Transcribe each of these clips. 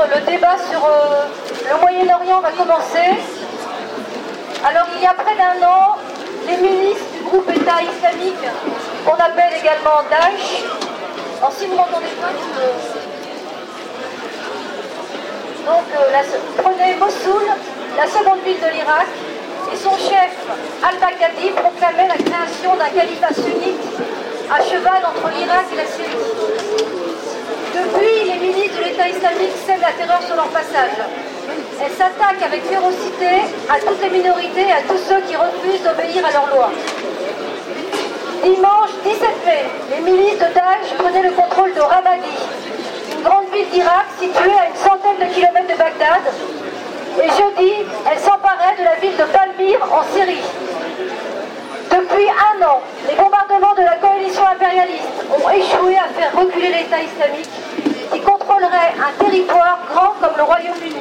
le débat sur le Moyen-Orient va commencer. Alors, il y a près d'1 an, les milices du groupe État islamique, qu'on appelle également Daesh, alors si vous m'entendez pas, prenait Mossoul, la seconde ville de l'Irak, et son chef, al-Baghdadi, proclamait la création d'un califat sunnite à cheval entre l'Irak et la Syrie. Depuis, les milices de l'État islamique sèment la terreur sur leur passage. Elles s'attaquent avec férocité à toutes les minorités et à tous ceux qui refusent d'obéir à leurs lois. Dimanche 17 mai, les milices de Daesh prenaient le contrôle de Ramadi, une grande ville d'Irak située à une centaine de kilomètres de Bagdad. Et jeudi, elles s'emparaient de la ville de Palmyre en Syrie. Depuis 1 an, les bombardements de la coalition impérialiste ont échoué à faire reculer l'État islamique qui contrôlerait un territoire grand comme le Royaume-Uni.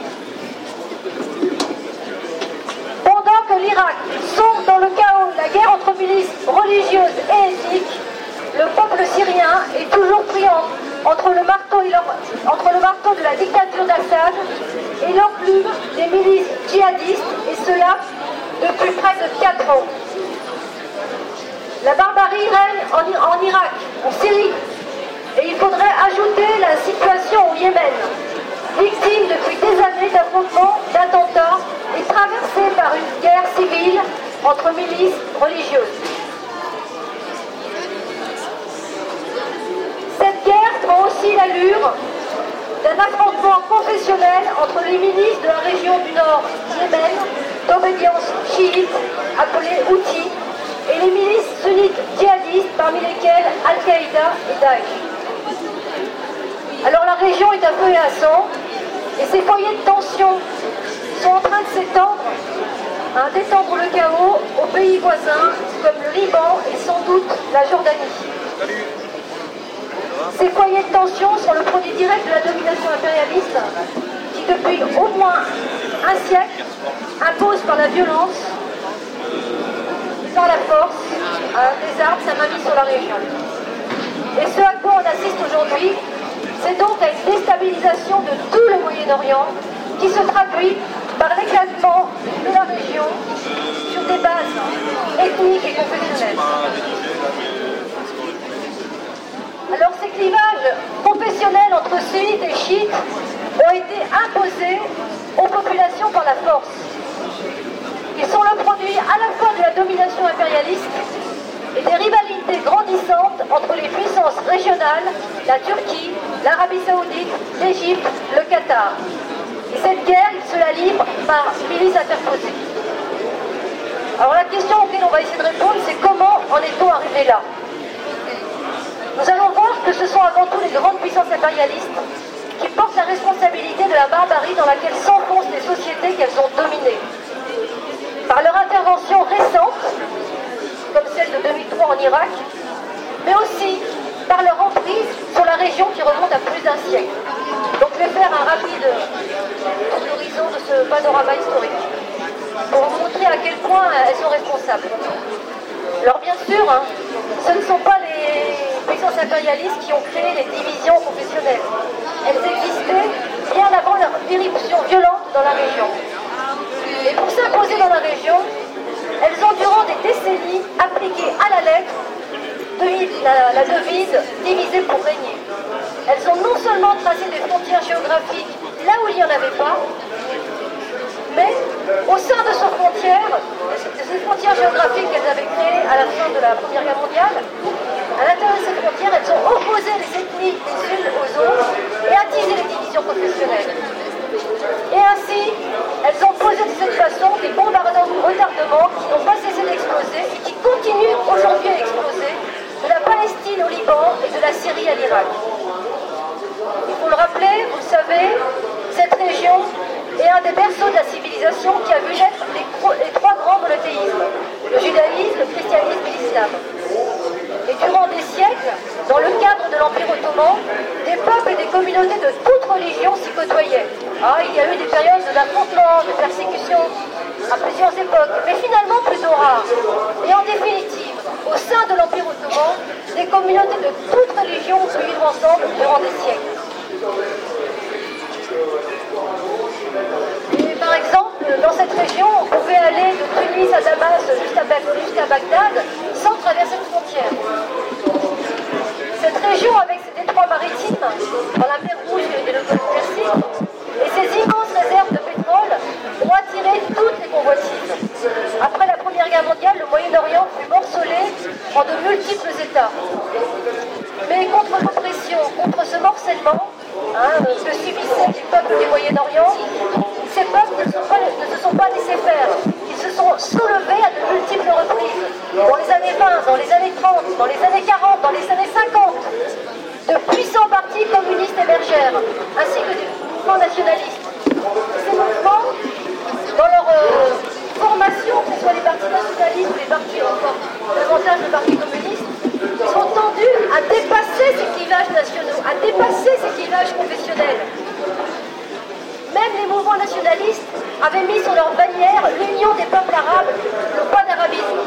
Pendant que l'Irak sombre dans le chaos, la guerre entre milices religieuses et ethniques, le peuple syrien est toujours pris entre le marteau de la dictature d'Assad et l'enclume des milices djihadistes, et cela depuis près de 4 ans. La barbarie règne en Irak, en Syrie, et il faudrait ajouter la situation au Yémen, victime depuis des années d'affrontements, d'attentats et traversée par une guerre civile entre milices religieuses. Cette guerre prend aussi l'allure d'un affrontement confessionnel entre les milices de la région du nord Yémen, d'obédience chiite, appelées Houthis, et les milices sunnites djihadistes, parmi lesquelles Al-Qaïda et Daesh. Alors la région est à feu et à sang, et ces foyers de tension sont en train de s'étendre, d'étendre le chaos aux pays voisins, comme le Liban et sans doute la Jordanie. Ces foyers de tension sont le produit direct de la domination impérialiste, qui depuis au moins un siècle impose par la violence, par la force, des armes, sa mainmise sur la région. Et ce à quoi on assiste aujourd'hui, c'est donc à une déstabilisation de tout le Moyen-Orient qui se traduit par l'éclatement de la région sur des bases ethniques et confessionnelles. Alors ces clivages confessionnels entre sunnites et chiites ont été imposés aux populations par la force. Ils sont le produit à la fois de la domination impérialiste et des rivalités grandissantes entre les puissances régionales, la Turquie, l'Arabie Saoudite, l'Égypte, le Qatar. Et cette guerre, ils se la livrent par milices interposées. Alors la question auquel on va essayer de répondre, c'est comment en est-on arrivé là? Nous allons voir que ce sont avant tout les grandes puissances impérialistes qui portent la responsabilité de la barbarie dans laquelle s'enfoncent les sociétés qu'elles ont dominées. Par leur intervention récente, comme celle de 2003 en Irak, mais aussi par leur emprise sur la région qui remonte à plus d'1 siècle. Donc je vais faire un rapide tour d'horizon de ce panorama historique pour vous montrer à quel point elles sont responsables. Alors bien sûr, ce ne sont pas les puissances impérialistes qui ont créé les divisions confessionnelles. Elles existaient bien avant leur irruption violente dans la région. Et pour s'imposer dans la région, elles ont durant des décennies appliqué à la lettre la devise « diviser pour régner ». Elles ont non seulement tracé des frontières géographiques là où il n'y en avait pas, mais au sein de ces frontières géographiques qu'elles avaient créées à la fin de la Première Guerre mondiale, à l'intérieur de ces frontières, elles ont opposé les ethnies les unes aux autres et attisé les divisions confessionnelles. Et ainsi, elles ont posé de cette façon des bombardements qui n'ont pas cessé d'exploser et qui continuent aujourd'hui à exploser de la Palestine au Liban et de la Syrie à l'Irak. Il faut le rappeler, vous le savez, cette région est un des berceaux de la civilisation qui a vu naître les 3 grands monothéismes, le judaïsme, le christianisme et l'islam. Et durant des siècles, dans le cadre de l'Empire ottoman, des peuples et des communautés de toutes religions s'y côtoyaient. Il y a eu des périodes d'affrontements, de persécutions, à plusieurs époques, mais finalement plutôt rares. Et en définitive, au sein de l'Empire ottoman, des communautés de toutes religions ont pu vivre ensemble durant des siècles. Bagdad sans traverser de frontières. Cette région, avec ses détroits maritimes, dans la mer Rouge et le golfe Persique, et ses immenses réserves de pétrole, ont attiré toutes les convoitises. Après la Première Guerre mondiale, le Moyen-Orient fut morcelé en de multiples États. Mais contre l'oppression, contre ce morcellement que subissaient les peuples du Moyen-Orient, ces peuples ne se sont pas laissés faire. Ils se sont soulevés à de multiples reprises. Dans les années 20, dans les années 30, dans les années 40, dans les années 50, de puissants partis communistes émergèrent, ainsi que des mouvements nationalistes. Ces mouvements, dans leur formation, que ce soit les partis nationalistes ou les partis encore davantage les partis communistes, sont tendus à dépasser ces clivages nationaux, à dépasser ces clivages confessionnels. Même les mouvements nationalistes avaient mis sur leur bannière l'union des peuples arabes, le panarabisme.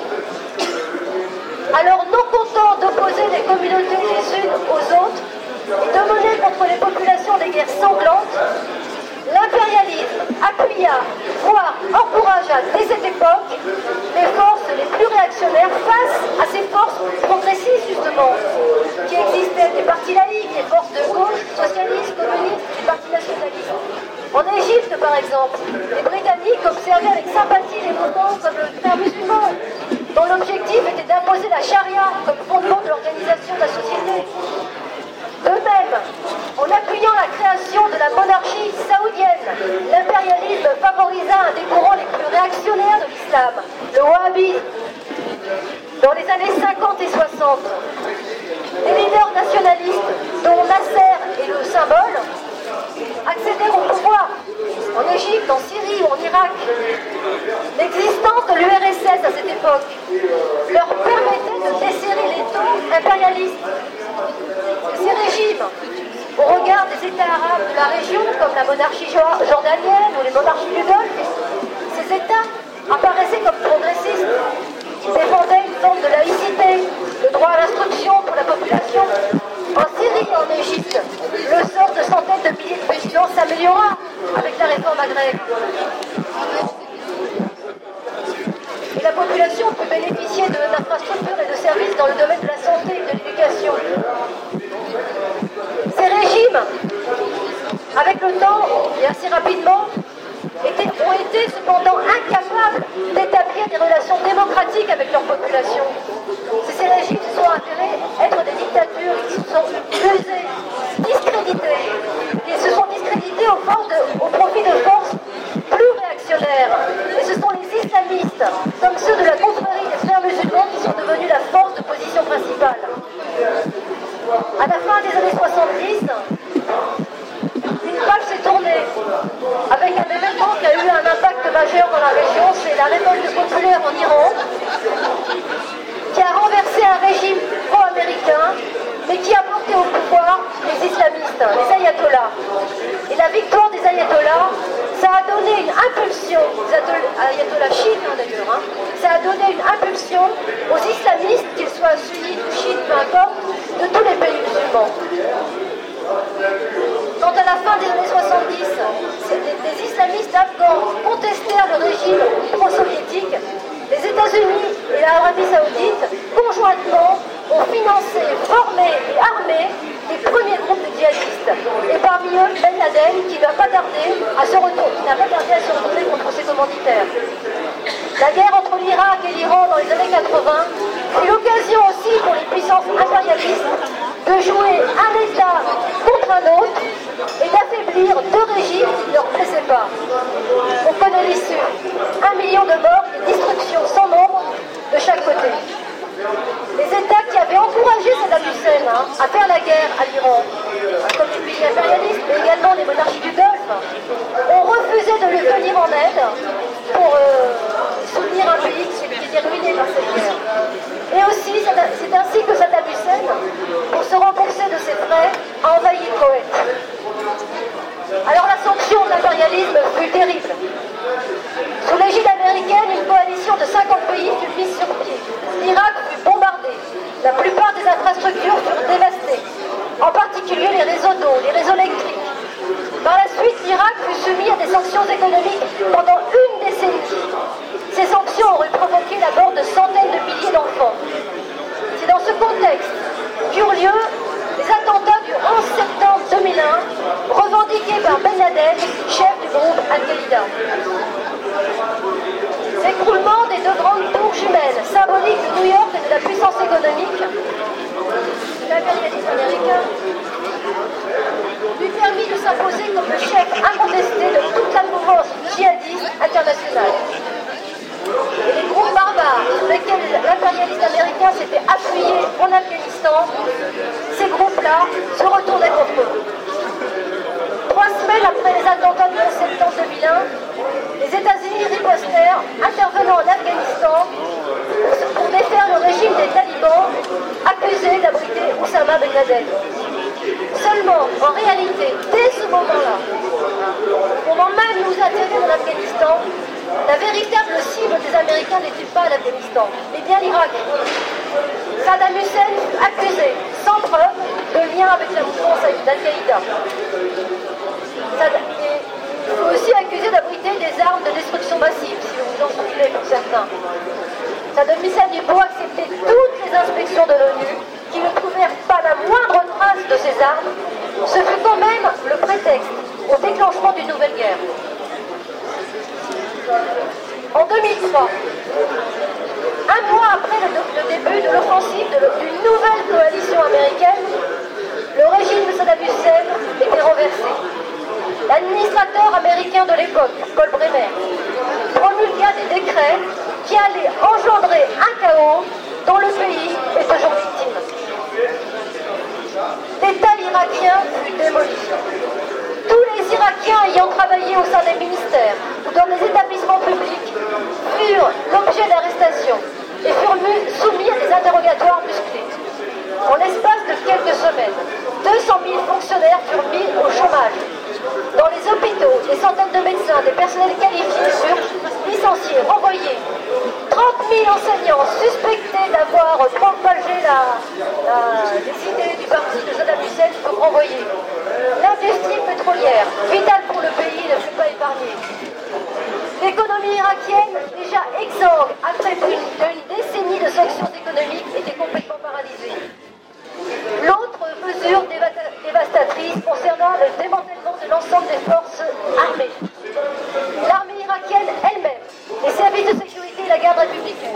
Alors, non contents d'opposer les communautés les unes aux autres et de mener contre les populations des guerres sanglantes, l'impérialisme appuya, voire encouragea dès cette époque, les forces les plus réactionnaires face à ces forces progressistes, justement, qui existaient, des partis laïcs, des forces de gauche, socialistes, communistes, des partis nationalistes. En Égypte, par exemple, les Britanniques observaient avec sympathie les mouvements comme le Frères musulmans, dont l'objectif était d'imposer la charia comme fondement de l'organisation de la société. De même, en appuyant la création de la monarchie saoudienne, l'impérialisme favorisa un des courants les plus réactionnaires de l'islam, le wahhabisme. Dans les années 50 et 60, les leaders nationalistes, dont Nasser est le symbole, accédèrent au pouvoir en Égypte, en Syrie ou en Irak. L'existence de l'URSS à cette époque leur permettait de desserrer les taux impérialistes. Ces régimes, au regard des États arabes de la région, comme la monarchie jordanienne ou les monarchies du Golfe, ces États apparaissaient comme progressistes. Ils défendaient une forme de laïcité, le droit à l'instruction pour la population. En Syrie et en Égypte, le sort de centaines de milliers de musulmans s'améliora avec la réforme agraire. Et la population peut bénéficier d'infrastructures et de services dans le domaine de la santé et de l'éducation. Ces régimes, avec le temps et assez rapidement, ont été cependant incapables d'établir des relations démocratiques avec leur population. Ces régimes se sont avérés être des dictatures qui se sont usées, discréditées, et se sont discréditées au profit de forces plus réactionnaires. Et ce sont les islamistes, comme ceux de la confrérie des Frères musulmans, qui sont devenus la force de position principale. À la fin des années 70, une page s'est tournée avec un événement qui a eu un impact majeur dans la région, c'est la révolte populaire en Iran, qui a renversé un régime pro-américain, mais qui a porté au pouvoir les islamistes, les ayatollahs. Et la victoire des ayatollahs, ça a donné une impulsion, les ayatollahs chiites d'ailleurs, ça a donné une impulsion aux islamistes, qu'ils soient sunnites ou chiites, peu importe, de tous les pays musulmans. Quand à la fin des années 70, des islamistes afghans contestèrent le régime pro-soviétique, les États-Unis et l'Arabie Saoudite, conjointement, ont financé, formé et armé les premiers groupes de djihadistes. Et parmi eux, Ben Laden, qui n'a pas tardé à se retourner contre ses commanditaires. La guerre entre l'Irak et l'Iran dans les années 80 fut l'occasion aussi pour les puissances impérialistes de jouer un État contre un autre et d'affaiblir deux régimes qui ne leur plaisaient pas. On connaît l'issue. 1 million de morts et des destructions sans nombre de chaque côté. Les États qui avaient encouragé Saddam Hussein à faire la guerre à l'Iran, comme les pays impérialistes, mais également les monarchies du Golfe, ont refusé de lui venir en aide pour soutenir un pays qui était ruiné par cette guerre. Et aussi, c'est ainsi que Saddam Hussein, pour se rembourser de ses frais, a envahi le Koweït. Alors la sanction de l'impérialisme fut terrible. Sous l'égide américaine, une coalition de 50 pays fut mise sur pied. L'Irak fut bombardé. La plupart des infrastructures furent dévastées, en particulier les réseaux d'eau, les réseaux électriques. Par la suite, l'Irak fut soumis à des sanctions économiques pendant une décennie. Ces sanctions auraient provoqué la mort de centaines comme le chef incontesté de toute la mouvance djihadiste internationale. Et les groupes barbares sur lesquels l'impérialiste américain s'était appuyé en Afghanistan, ces groupes-là se retournaient contre eux. 3 semaines après les attentats du 11 septembre 2001, les États-Unis ripostèrent, intervenant en Afghanistan pour défaire le régime des talibans accusés d'abriter Oussama Ben Laden. Seulement, en réalité, dès ce moment-là, au moment même où nous atterrions en Afghanistan, la véritable cible des Américains n'était pas l'Afghanistan, mais bien l'Irak. Saddam Hussein fut accusé, sans preuve, de lien avec la mouvance d'Al-Qaïda. Il faut aussi accuser d'abriter des armes de destruction massive, si vous vous en souvenez pour certains. Saddam Hussein eut beau accepter toutes les inspections de l'ONU, qui ne trouvèrent pas la moindre trace de ces armes, ce fut quand même le prétexte au déclenchement d'une nouvelle guerre. En 2003, un mois après le début de l'offensive d'une nouvelle coalition américaine, le régime de Saddam Hussein était renversé. L'administrateur américain de l'époque, Paul Bremer, promulgua des décrets qui allaient engendrer un chaos dont le pays est aujourd'hui victime. L'État irakien fut démoli. Tous les Irakiens ayant travaillé au sein des ministères ou dans les établissements publics furent l'objet d'arrestations et furent soumis à des interrogatoires musclés. En l'espace de quelques semaines, 200 000 fonctionnaires furent mis au chômage. Dans les hôpitaux, des centaines de médecins, des personnels qualifiés furent licenciés, renvoyés. 30 000 enseignants suspectés d'avoir propagé les idées du parti de Saddam Hussein furent renvoyés. L'industrie pétrolière, vitale pour le pays, ne fut pas épargnée. L'économie irakienne, déjà exsangue après plus d'une décennie de sanctions économiques, était complètement paralysée. L'autre mesure dévastatrice concernant le démantèlement de l'ensemble des forces armées. L'armée irakienne elle-même, les services de sécurité et la garde républicaine.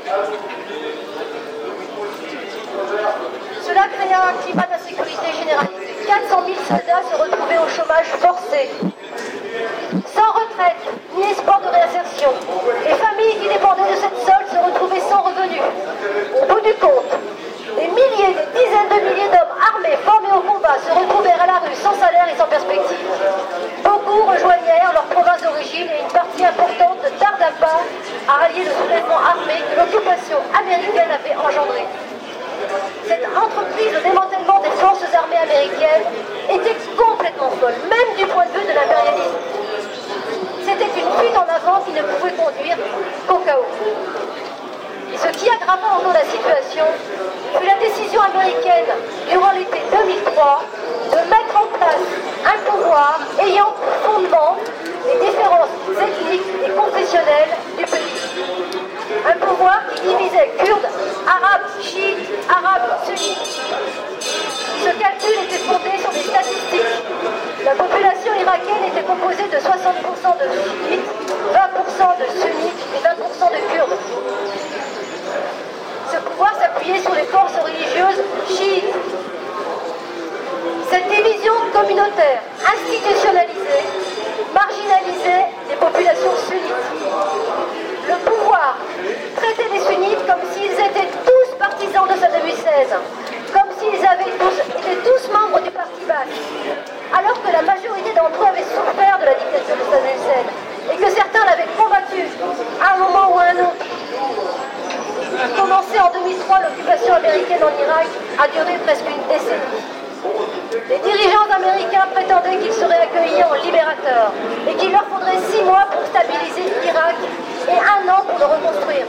Cela créa un climat d'insécurité généralisé. 400 000 soldats se retrouvaient au chômage forcé. Sans retraite, ni espoir de réinsertion. Les familles qui dépendaient de cette solde se retrouvaient sans revenus. Au bout du compte, des milliers, des dizaines de milliers d'hommes armés, formés au combat, se retrouvèrent à la rue sans salaire et sans perspective. Beaucoup rejoignèrent leur province d'origine et une partie importante ne tarda pas à rallier le soulèvement armé que l'occupation américaine avait engendré. Cette entreprise de démantèlement des forces armées américaines était complètement folle, même du point de vue de l'impérialisme. C'était une fuite en avant qui ne pouvait conduire qu'au chaos. Ce qui aggrava encore la situation fut la décision américaine, durant l'été 2003, de mettre en place un pouvoir ayant pour fondement les différences ethniques et confessionnelles du pays. Un pouvoir qui divisait Kurdes, Arabes, Chiites, Arabes, Sunnites. Ce calcul était fondé sur des statistiques. La population irakienne était composée de 60% de Chiites, 20% de Sunnites et 20% de Kurdes. Ce pouvoir s'appuyait sur les forces religieuses chiites. Cette division communautaire, institutionnalisée, marginalisait les populations sunnites. Le pouvoir traitait les sunnites comme s'ils étaient tous partisans de Saddam Hussein, comme s'ils étaient tous membres du parti Baath, alors que la majorité d'entre eux avaient souffert de la dictature de Saddam Hussein et que certains l'avaient combattu à un moment ou à un autre. Commencé en 2003, l'occupation américaine en Irak a duré presque une décennie. Les dirigeants américains prétendaient qu'ils seraient accueillis en libérateurs et qu'il leur faudrait 6 mois pour stabiliser l'Irak et 1 an pour le reconstruire.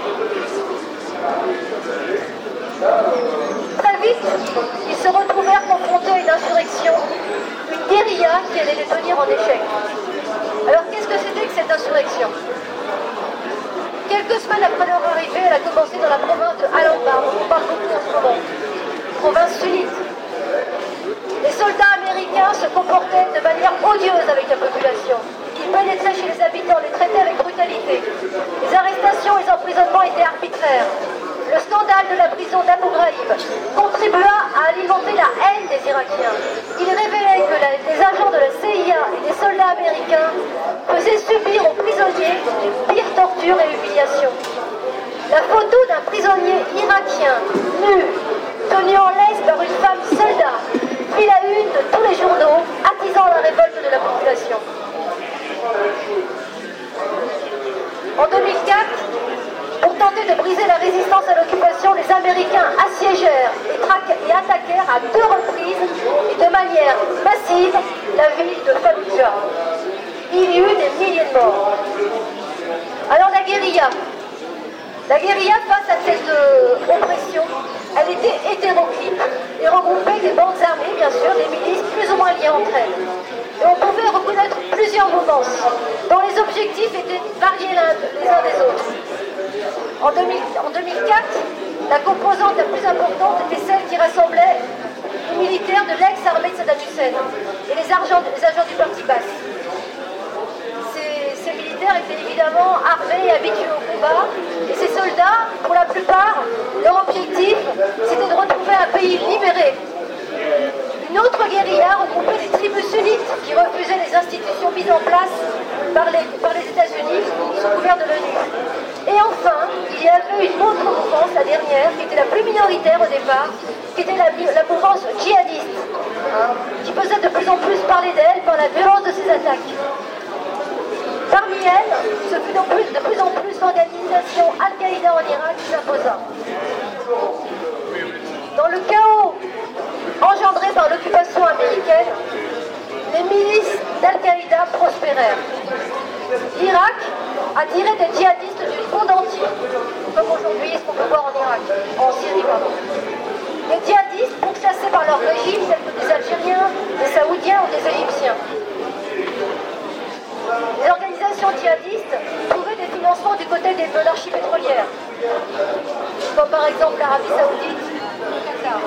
Très vite, ils se retrouvèrent confrontés à une insurrection, une guérilla qui allait les tenir en échec. Alors qu'est-ce que c'était que cette insurrection ? Quelques semaines après leur arrivée, elle a commencé dans la province de Al-Anbar, dont on parle beaucoup en ce moment, province sunnite. Les soldats américains se comportaient de manière odieuse avec la population. Ils pénétraient chez les habitants, les traitaient avec brutalité. Les arrestations et les emprisonnements étaient arbitraires. Le scandale de la prison d'Abu Ghraib contribua à alimenter la haine des Irakiens. Il révélait que les agents de la CIA briser la résistance à l'occupation, les Américains assiégèrent et attaquèrent à 2 reprises et de manière massive la ville de Fallujah. Il y eut des milliers de morts. Alors la guérilla face à cette oppression, elle était hétéroclite et regroupait des bandes armées, bien sûr, des milices plus ou moins liées entre elles. Et on pouvait reconnaître plusieurs mouvances, dont les objectifs étaient variés les uns des autres. En 2004, la composante la plus importante était celle qui rassemblait les militaires de l'ex-armée de Saddam Hussein et les agents du parti Baas. Ces militaires étaient évidemment armés et habitués au combat, et ces soldats, pour la plupart, leur objectif, c'était de retrouver un pays libéré. Une autre guérilla regroupait des tribus sunnites qui refusaient les institutions mises en place par les États-Unis sous couvert de l'ONU. Et enfin, il y avait une autre mouvance, la dernière, qui était la plus minoritaire au départ, qui était la mouvance djihadiste, qui faisait de plus en plus parler d'elle par la violence de ses attaques. Parmi elles, ce fut de plus en plus l'organisation Al-Qaïda en Irak qui s'imposa. Dans le chaos engendré par l'occupation américaine, les milices d'Al-Qaïda prospérèrent. L'Irak a tiré des djihadistes du monde entier, comme aujourd'hui ce qu'on peut voir en Syrie. Les djihadistes pourchassés par leur régime, tels que des Algériens, des Saoudiens ou des Égyptiens. Les organisations djihadistes trouvaient des financements du côté des monarchies pétrolières, comme par exemple l'Arabie Saoudite ou le Qatar.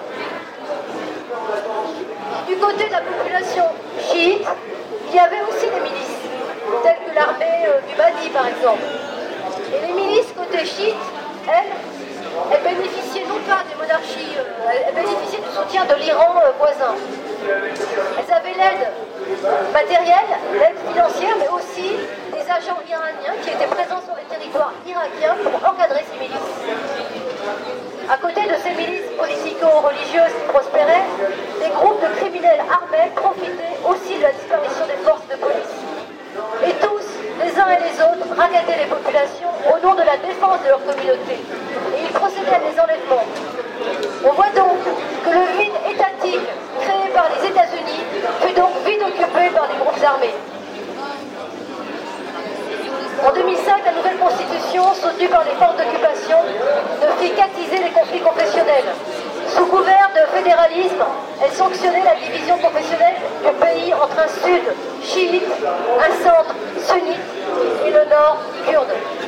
Du côté de la population chiite, il y avait aussi des milices, telles que l'armée du Mahdi par exemple. Et les milices côté chiite, elles bénéficiaient non pas des monarchies, elles bénéficiaient du soutien de l'Iran voisin. Elles avaient l'aide matérielle, l'aide financière, mais aussi des agents iraniens qui étaient présents sur le territoire irakien pour encadrer ces milices. À côté de ces milices politico-religieuses qui prospéraient, des groupes de criminels armés profitaient aussi de la disparition des forces de police. Et tous, les uns et les autres, racketaient les populations au nom de la défense de leur communauté. Et ils procédaient à des enlèvements. On voit donc que le vide étatique créé par les États-Unis fut donc vite occupé par les groupes armés. En 2005, la nouvelle constitution, soutenue par les forces d'occupation, ne fit qu'attiser les conflits confessionnels. Sous couvert de fédéralisme, elle sanctionnait la division confessionnelle du pays entre un sud chiite, un centre sunnite et le nord kurde.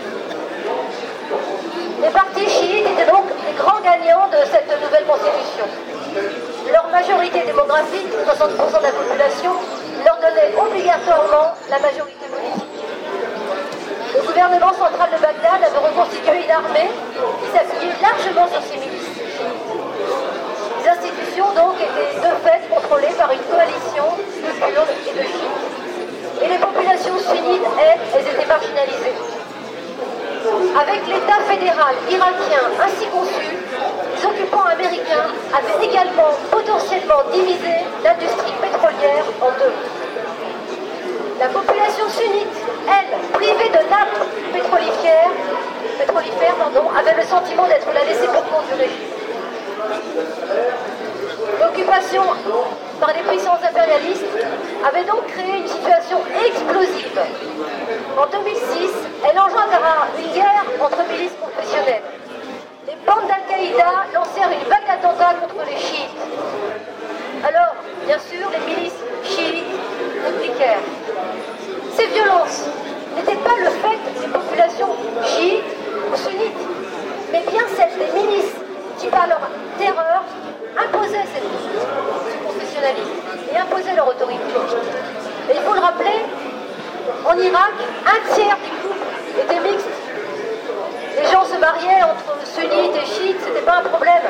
Les partis chiites étaient donc les grands gagnants de cette nouvelle constitution. Leur majorité démographique, 60% de la population, leur donnait obligatoirement la majorité politique. Le gouvernement central de Bagdad avait reconstitué une armée qui s'appuyait largement sur ces milices. Les institutions donc étaient de fait contrôlées par une coalition de Kurdes et de chiites. Et les populations sunnites, elles étaient marginalisées. Avec l'État fédéral irakien ainsi conçu, les occupants américains avaient également potentiellement divisé l'industrie pétrolière en deux. La population sunnite, elle, privée de nappes pétrolifères, avait le sentiment d'être la laissée pour compte du régime. L'occupation par les puissances impérialistes avait donc créé une situation explosive. En 2006, elle engendra une guerre entre milices confessionnelles. Les bandes d'Al-Qaïda lancèrent une vague d'attentats contre les chiites. Alors, bien sûr, les milices chiites répliquèrent. Ces violences n'étaient pas le fait des populations chiites ou sunnites, mais bien celles des milices qui, par leur terreur, imposaient ce confessionnalisme et imposaient leur autorité. Et il faut le rappeler, en Irak, un tiers des couples étaient mixtes. Les gens se mariaient entre sunnites et chiites, ce n'était pas un problème.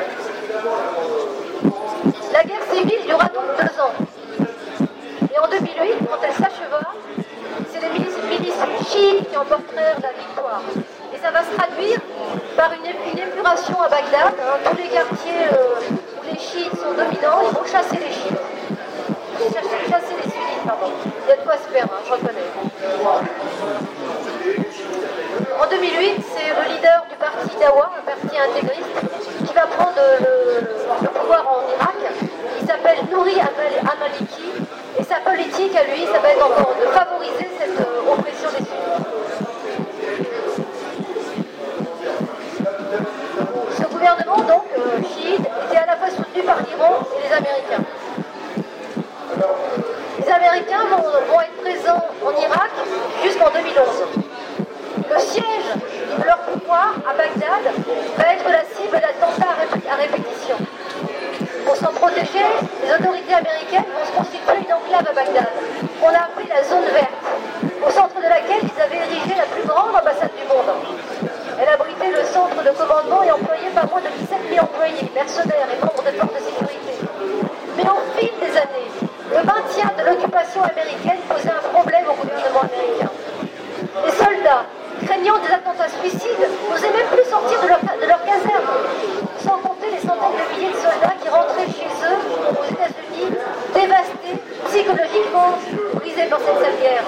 La guerre civile dura donc 2 ans. Et en 2008, quand elle s'acheva, c'est les milices chiites qui emportèrent la victoire. Et ça va se traduire par une épuration à Bagdad. Tous les quartiers où les chiites sont dominants, ils vont chasser les chiites. Chasser les sunnites, pardon. Il y a de quoi se faire, je reconnais. En 2008, c'est le leader du parti parti Dawa, un parti intégriste, qui va prendre le pouvoir en Irak. Il s'appelle Nouri al-Maliki, et sa politique à lui, ça va être encore de favoriser cette oppression des sunnites. Ce gouvernement, donc, chiite, était à la fois soutenu par l'Iran et les Américains. Les Américains vont être présents en Irak jusqu'en 2011. Le siège de leur pouvoir à Bagdad va être la cible d'attentats à répétition. Pour s'en protéger, les autorités américaines vont se constituer une enclave à Bagdad, qu'on a appelée la zone verte, au centre de laquelle ils avaient érigé la plus grande ambassade du monde. Elle abritait le centre de commandement et employait pas moins de 17 000 employés, mercenaires et membres de forces de sécurité. Mais au fil des années, le maintien de l'occupation américaine posait un problème au gouvernement américain. Les soldats, craignant des attentats suicides, n'osaient même plus sortir de leur caserne, sans compter les centaines de milliers de soldats qui rentraient chez eux, aux États-Unis, dévastés, psychologiquement brisés par cette sale guerre.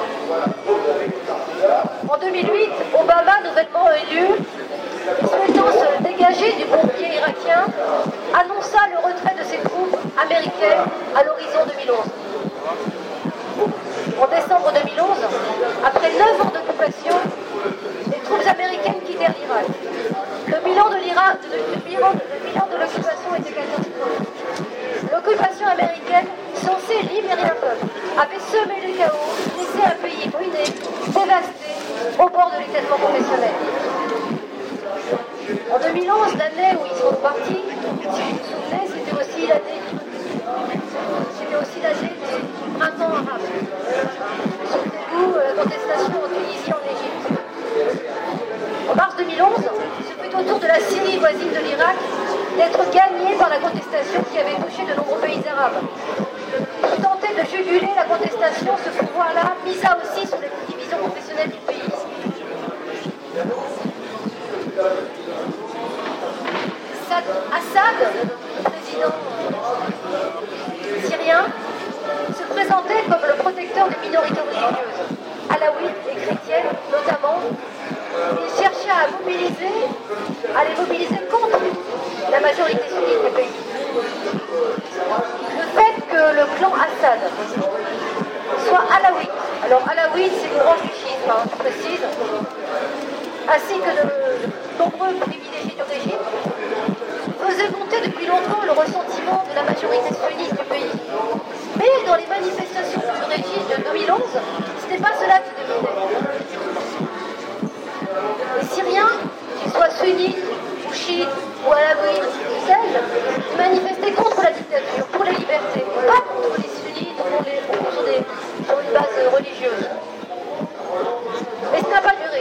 En 2008, Obama, nouvellement élu, souhaitant se dégager du pompier irakien, annonça le retrait de ses troupes américaines à l'horizon 2011. En décembre 2011, après 9 ans d'occupation, les troupes américaines quittèrent l'Irak. Le bilan de l'occupation était catastrophique. L'occupation américaine, censée libérer un peuple, avait semé le chaos, laissé un pays ruiné, dévasté, au bord de l'éclatement professionnel. En 2011, l'année où ils sont partis, si vous vous souvenez, c'était aussi l'année du printemps arabe. Souvenez-vous, la contestation en Tunisie, en Égypte. En mars 2011, ce fut au tour de la Syrie voisine de l'Irak d'être gagnée par la contestation qui avait touché de nombreux pays arabes. Pour tenter de juguler la contestation, ce pouvoir-là misa aussi sur les divisions professionnelles du pays. Assad, le président syrien, se présentait comme le protecteur des minorités religieuses, alaouites et chrétiennes notamment. Il cherchait à les mobiliser contre la majorité sunnite du pays. Le fait que le clan Assad soit alaouite, alors alaouite c'est une branche du chiisme, je précise, ainsi que de nombreux privilégiés du régime, faisait monter depuis longtemps le ressentiment de la majorité sunnite du pays. Mais dans les manifestations du régime de 2011, ce n'était pas cela qui dominait. Les Syriens, qu'ils soient sunnites ou chiites ou alaouites, ils manifestaient contre la dictature, pour les libertés, pas contre les sunnites ou sur une base religieuse. Mais ça n'a pas duré.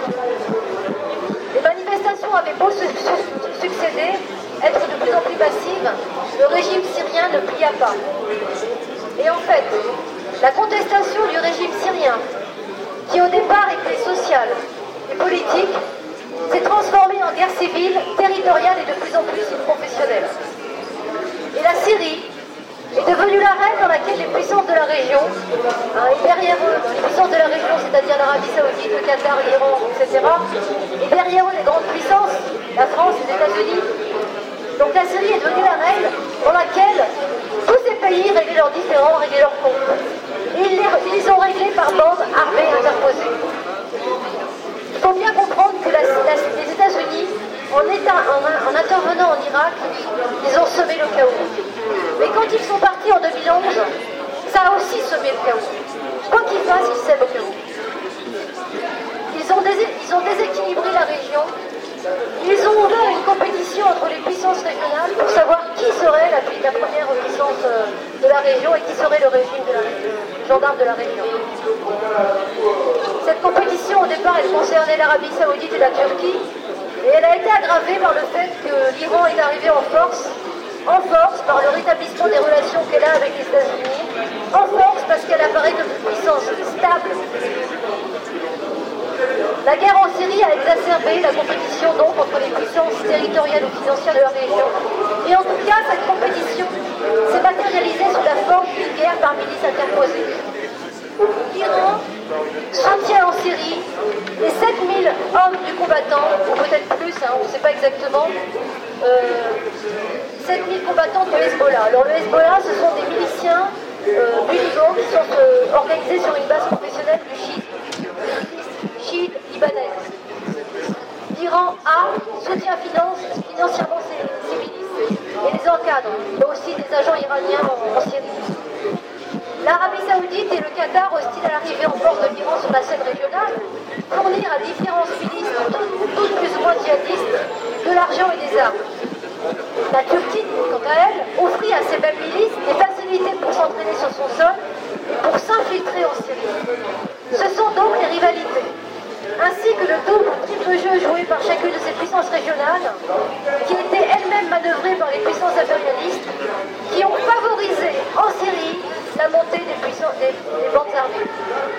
Les manifestations avaient beau succéder, être de plus en plus massives, le régime syrien ne plia pas. Et en fait, la contestation du régime syrien, qui au départ était sociale et politique, s'est transformée en guerre civile, territoriale et de plus en plus professionnelle. Et la Syrie est devenue l'arène dans laquelle les puissances de la région, et derrière eux, les puissances de la région, c'est-à-dire l'Arabie Saoudite, le Qatar, l'Iran, etc., et derrière eux, les grandes puissances, la France, les États-Unis. Donc la Syrie est devenue l'arène dans laquelle tous ces pays réglaient leurs différends, réglaient leurs comptes. Et ils les ont réglés par bandes armées interposées. Il faut bien comprendre que les États-Unis, en intervenant en Irak, ils ont semé le chaos. Mais quand ils sont partis en 2011, ça a aussi semé le chaos. Quoi qu'ils fassent, ils sèment le chaos. Ils ont déséquilibré la région. Ils ont ouvert une compétition entre les puissances régionales pour savoir qui serait la première puissance de la région et qui serait le régime gendarme de la région. Cette compétition, au départ, elle concernait l'Arabie Saoudite et la Turquie, et elle a été aggravée par le fait que l'Iran est arrivé en force par le rétablissement des relations qu'elle a avec les États-Unis, en force parce qu'elle apparaît comme une puissance stable. La guerre en Syrie a exacerbé la compétition donc entre les puissances territoriales ou financières de la région. Et en tout cas, cette compétition s'est matérialisée sous la forme d'une guerre par milices interposées. L'Iran soutien en Syrie, et 7000 hommes du combattant, ou peut-être plus, on ne sait pas exactement, 7000 combattants du Hezbollah. Alors le Hezbollah, ce sont des miliciens du Liban qui sont organisés sur une base professionnelle du chiite libanais. L'Iran soutient financièrement ces milices et les encadre, mais aussi des agents iraniens en Syrie. L'Arabie Saoudite et le Qatar, hostiles à l'arrivée en force de l'Iran sur la scène régionale, fournirent à différentes milices, toutes plus ou moins djihadistes, de l'argent et des armes. La Turquie, quant à elle, offrit à ces mêmes milices des facilités pour s'entraîner sur son sol et pour s'infiltrer en Syrie. Ce sont donc les rivalités, ainsi que le double ou triple jeu joué par chacune de ces puissances régionales, qui étaient elles-mêmes manœuvrées par les puissances impérialistes, qui ont favorisé en Syrie la montée des bandes armées.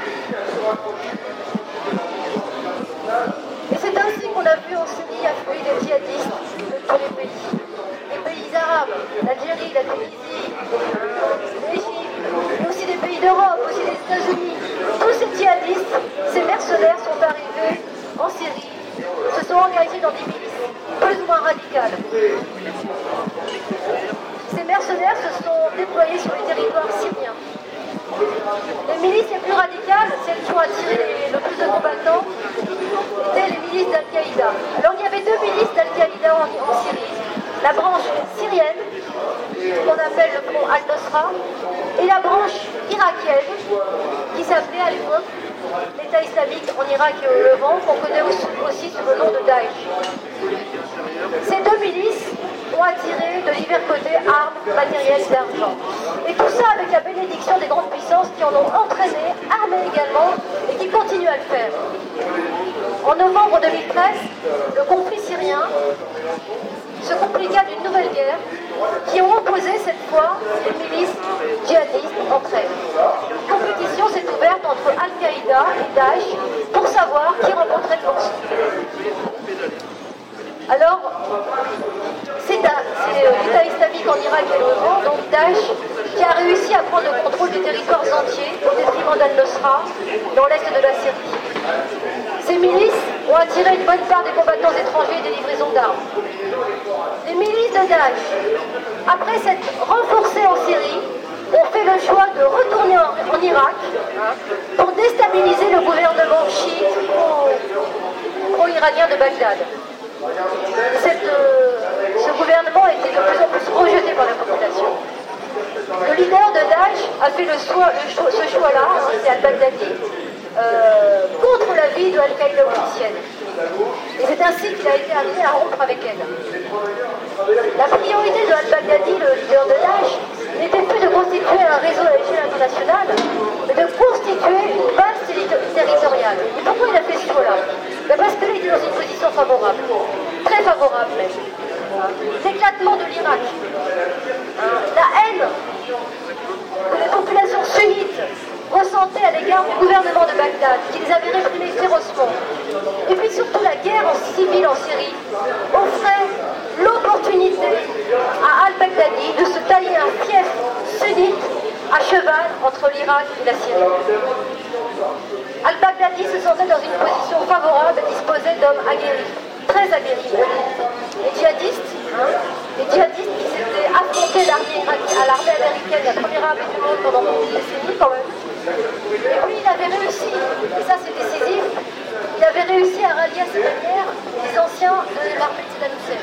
Et c'est ainsi qu'on a vu en Syrie affluer des djihadistes de tous les pays. Les pays arabes, l'Algérie, la Tunisie, l'Égypte, mais aussi des pays d'Europe, aussi les États-Unis. Tous ces djihadistes, ces mercenaires sont arrivés en Syrie, se sont engagés dans des milices plus ou moins radicales. Ces mercenaires se sont déployés sur les territoires syriens. Les milices les plus radicales, celles qui ont attiré le plus de combattants, étaient les milices d'Al-Qaïda. Alors il y avait deux milices d'Al-Qaïda en Syrie. La branche syrienne, qu'on appelle le front Al-Nusra, et la branche irakienne, qui s'appelait à l'époque l'État islamique en Irak et au Levant, qu'on connaît aussi sous le nom de Daesh. Ces deux milices ont attiré de divers côtés armes, matériel et argent. Et tout ça avec la bénédiction des grandes puissances qui en ont entraîné, armé également, et qui continuent à le faire. En novembre 2013, le conflit syrien se compliqua d'une nouvelle guerre qui ont opposé cette fois les milices djihadistes entre elles. Une compétition s'est ouverte entre Al-Qaïda et Daesh pour savoir qui remporterait le morceau. Alors, c'est l'État islamique en Irak et le Levant, donc Daesh, qui a réussi à prendre le contrôle des territoires entiers au détriment d'Al-Nusra dans l'est de la Syrie. Ces milices ont attiré une bonne part des combattants étrangers et des livraisons d'armes. Les milices de Daesh, après s'être renforcées en Syrie, ont fait le choix de retourner en Irak pour déstabiliser le gouvernement chiite pro-iranien de Bagdad. Ce gouvernement a été de plus en plus rejeté par la population. Le leader de Daesh a fait ce choix-là, c'est al-Baghdadi, contre l'avis de Al-Qaïda officielle. Et c'est ainsi qu'il a été amené à rompre avec elle. La priorité de al-Baghdadi, le leader de Daesh, n'était plus de constituer un réseau à l'échelle internationale, mais de constituer une base territoriale. Et pourquoi il a fait ce choix-là? Parce qu'il était dans une position favorable, très favorable même. L'éclatement de l'Irak, la haine que les populations sunnites ressentaient à l'égard du gouvernement de Bagdad, qui les avait réprimés férocement, et puis surtout la guerre civile en Syrie, offrait l'opportunité à al-Baghdadi de se tailler un fief sunnite à cheval entre l'Irak et la Syrie. Al-Baghdadi se sentait dans une position favorable et disposait d'hommes aguerris, très aguerris. Les djihadistes qui s'étaient affrontés à l'armée américaine, la première armée du monde pendant une décennie quand même. Et lui, il avait réussi, et ça c'est décisif, il avait réussi à rallier à ses manières les anciens de l'armée de Saddam Hussein.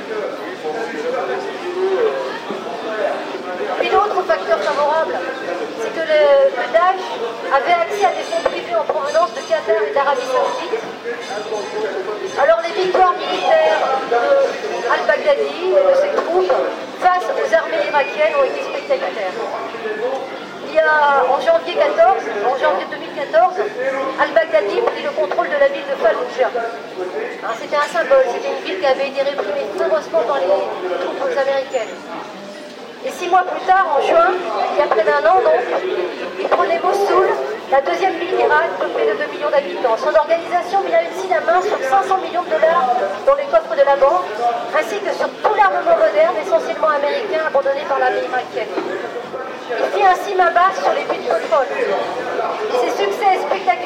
Puis l'autre facteur favorable, c'est que le Daesh avait accès à des fonds privés en provenance de Qatar et d'Arabie Saoudite. Alors les victoires militaires d'al-Baghdadi et de ses troupes face aux armées irakiennes ont été spectaculaires. Il y a, en janvier 2014, al-Baghdadi prit le contrôle de la ville de Fallujah. C'était un symbole, c'était une ville qui avait été réprimée férocement par les troupes américaines. Et 6 mois plus tard, en juin, il y a près d'un an donc, il prenait Mossoul, la deuxième ville d'Irak, peuplée de 2 millions d'habitants. Son organisation mit ainsi la main sur 500 millions de dollars dans les coffres de la banque, ainsi que sur tout l'armement moderne, essentiellement américain, abandonné par l'armée irakienne. Il fit ainsi main basse sur les buts de contrôle. Et ces succès spectaculaires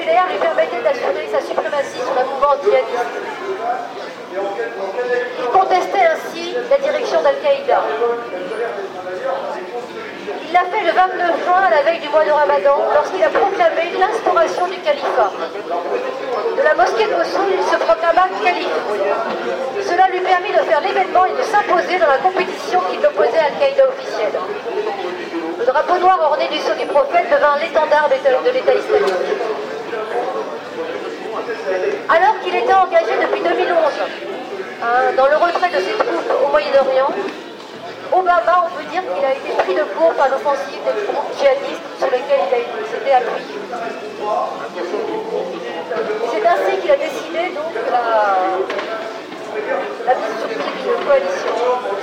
C'était le 29 juin, à la veille du mois de Ramadan, lorsqu'il a proclamé l'instauration du califat. De la mosquée de Mossoul, il se proclama calife. Cela lui permit de faire l'événement et de s'imposer dans la compétition qui l'opposait à Al-Qaïda officielle. Le drapeau noir orné du sceau du prophète devint l'étendard de l'État islamique. Alors qu'il était engagé depuis 2011 dans le retrait de ses troupes au Moyen-Orient, Obama, on peut dire qu'il a été pris de court par l'offensive des groupes djihadistes sur lesquels il s'était appuyé. C'est ainsi qu'il a décidé donc la mise sur pied d'une coalition.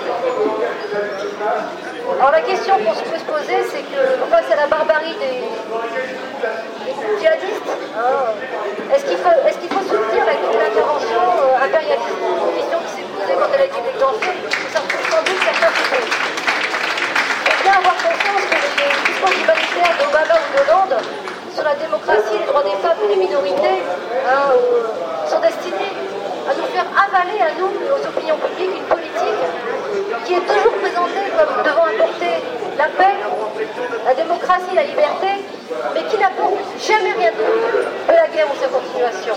Alors la question qu'on peut se poser, c'est que face à la barbarie des djihadistes, est-ce qu'il faut soutenir l'intervention impérialiste? Une question qui s'est posée quand elle a été déclenchée, sans doute certains se posent. Il faut bien avoir conscience que les discours humanitaires d'Obama ou d'Hollande sur la démocratie, les droits des femmes et des minorités sont destinés à nous faire avaler à nous, aux opinions publiques, une politique qui est toujours présentée comme devant apporter la paix, la démocratie, la liberté, mais qui n'apporte jamais rien d'autre que la guerre ou sa continuation.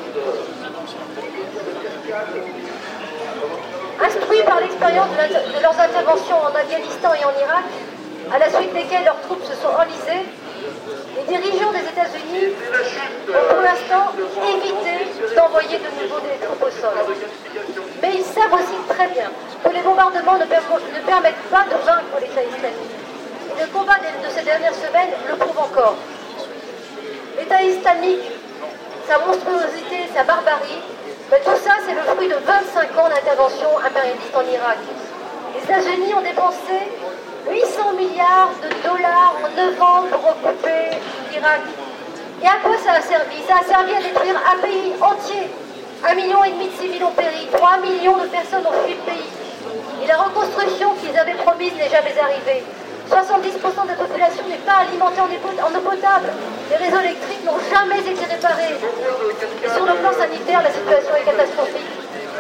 Instruits par l'expérience de leurs interventions en Afghanistan et en Irak, à la suite desquelles leurs troupes se sont enlisées, les dirigeants des États-Unis ont pour l'instant évité d'envoyer de nouveau des troupes au sol. Mais ils savent aussi très bien que les bombardements ne permettent pas de vaincre l'État islamique. Et le combat de ces dernières semaines le prouve encore. L'État islamique, sa monstruosité, sa barbarie, mais tout ça c'est le fruit de 25 ans d'intervention impérialiste en Irak. Les États-Unis ont dépensé 800 milliards de dollars en 9 ans pour recouper l'Irak. Et à quoi ça a servi? Ça a servi à détruire un pays entier. 1,5 million de civils ont péri, 3 millions de personnes ont fui le pays. Et la reconstruction qu'ils avaient promise n'est jamais arrivée. 70% de la population n'est pas alimentée en eau potable. Les réseaux électriques n'ont jamais été réparés. Et sur le plan sanitaire, la situation est catastrophique.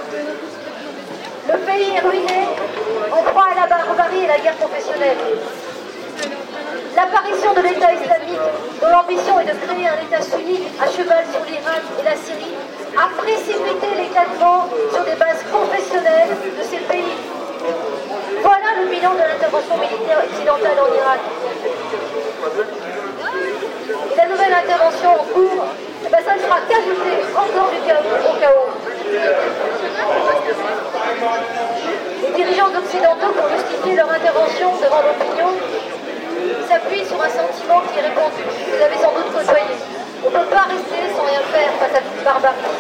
Le pays est ruiné, en proie à la barbarie et la guerre confessionnelle. L'apparition de l'État islamique, dont l'ambition est de créer un État sunnite à cheval sur l'Irak et la Syrie, a précipité l'éclatement sur des bases confessionnelles de ces pays. Voilà le bilan de l'intervention militaire occidentale en Irak. Et la nouvelle intervention en cours, ça ne fera qu'ajouter encore du chaos au chaos. Les dirigeants occidentaux, pour justifier leur intervention devant l'opinion, s'appuient sur un sentiment qui est répandu. Vous avez sans doute côtoyé. On ne peut pas rester sans rien faire face à toute barbarie.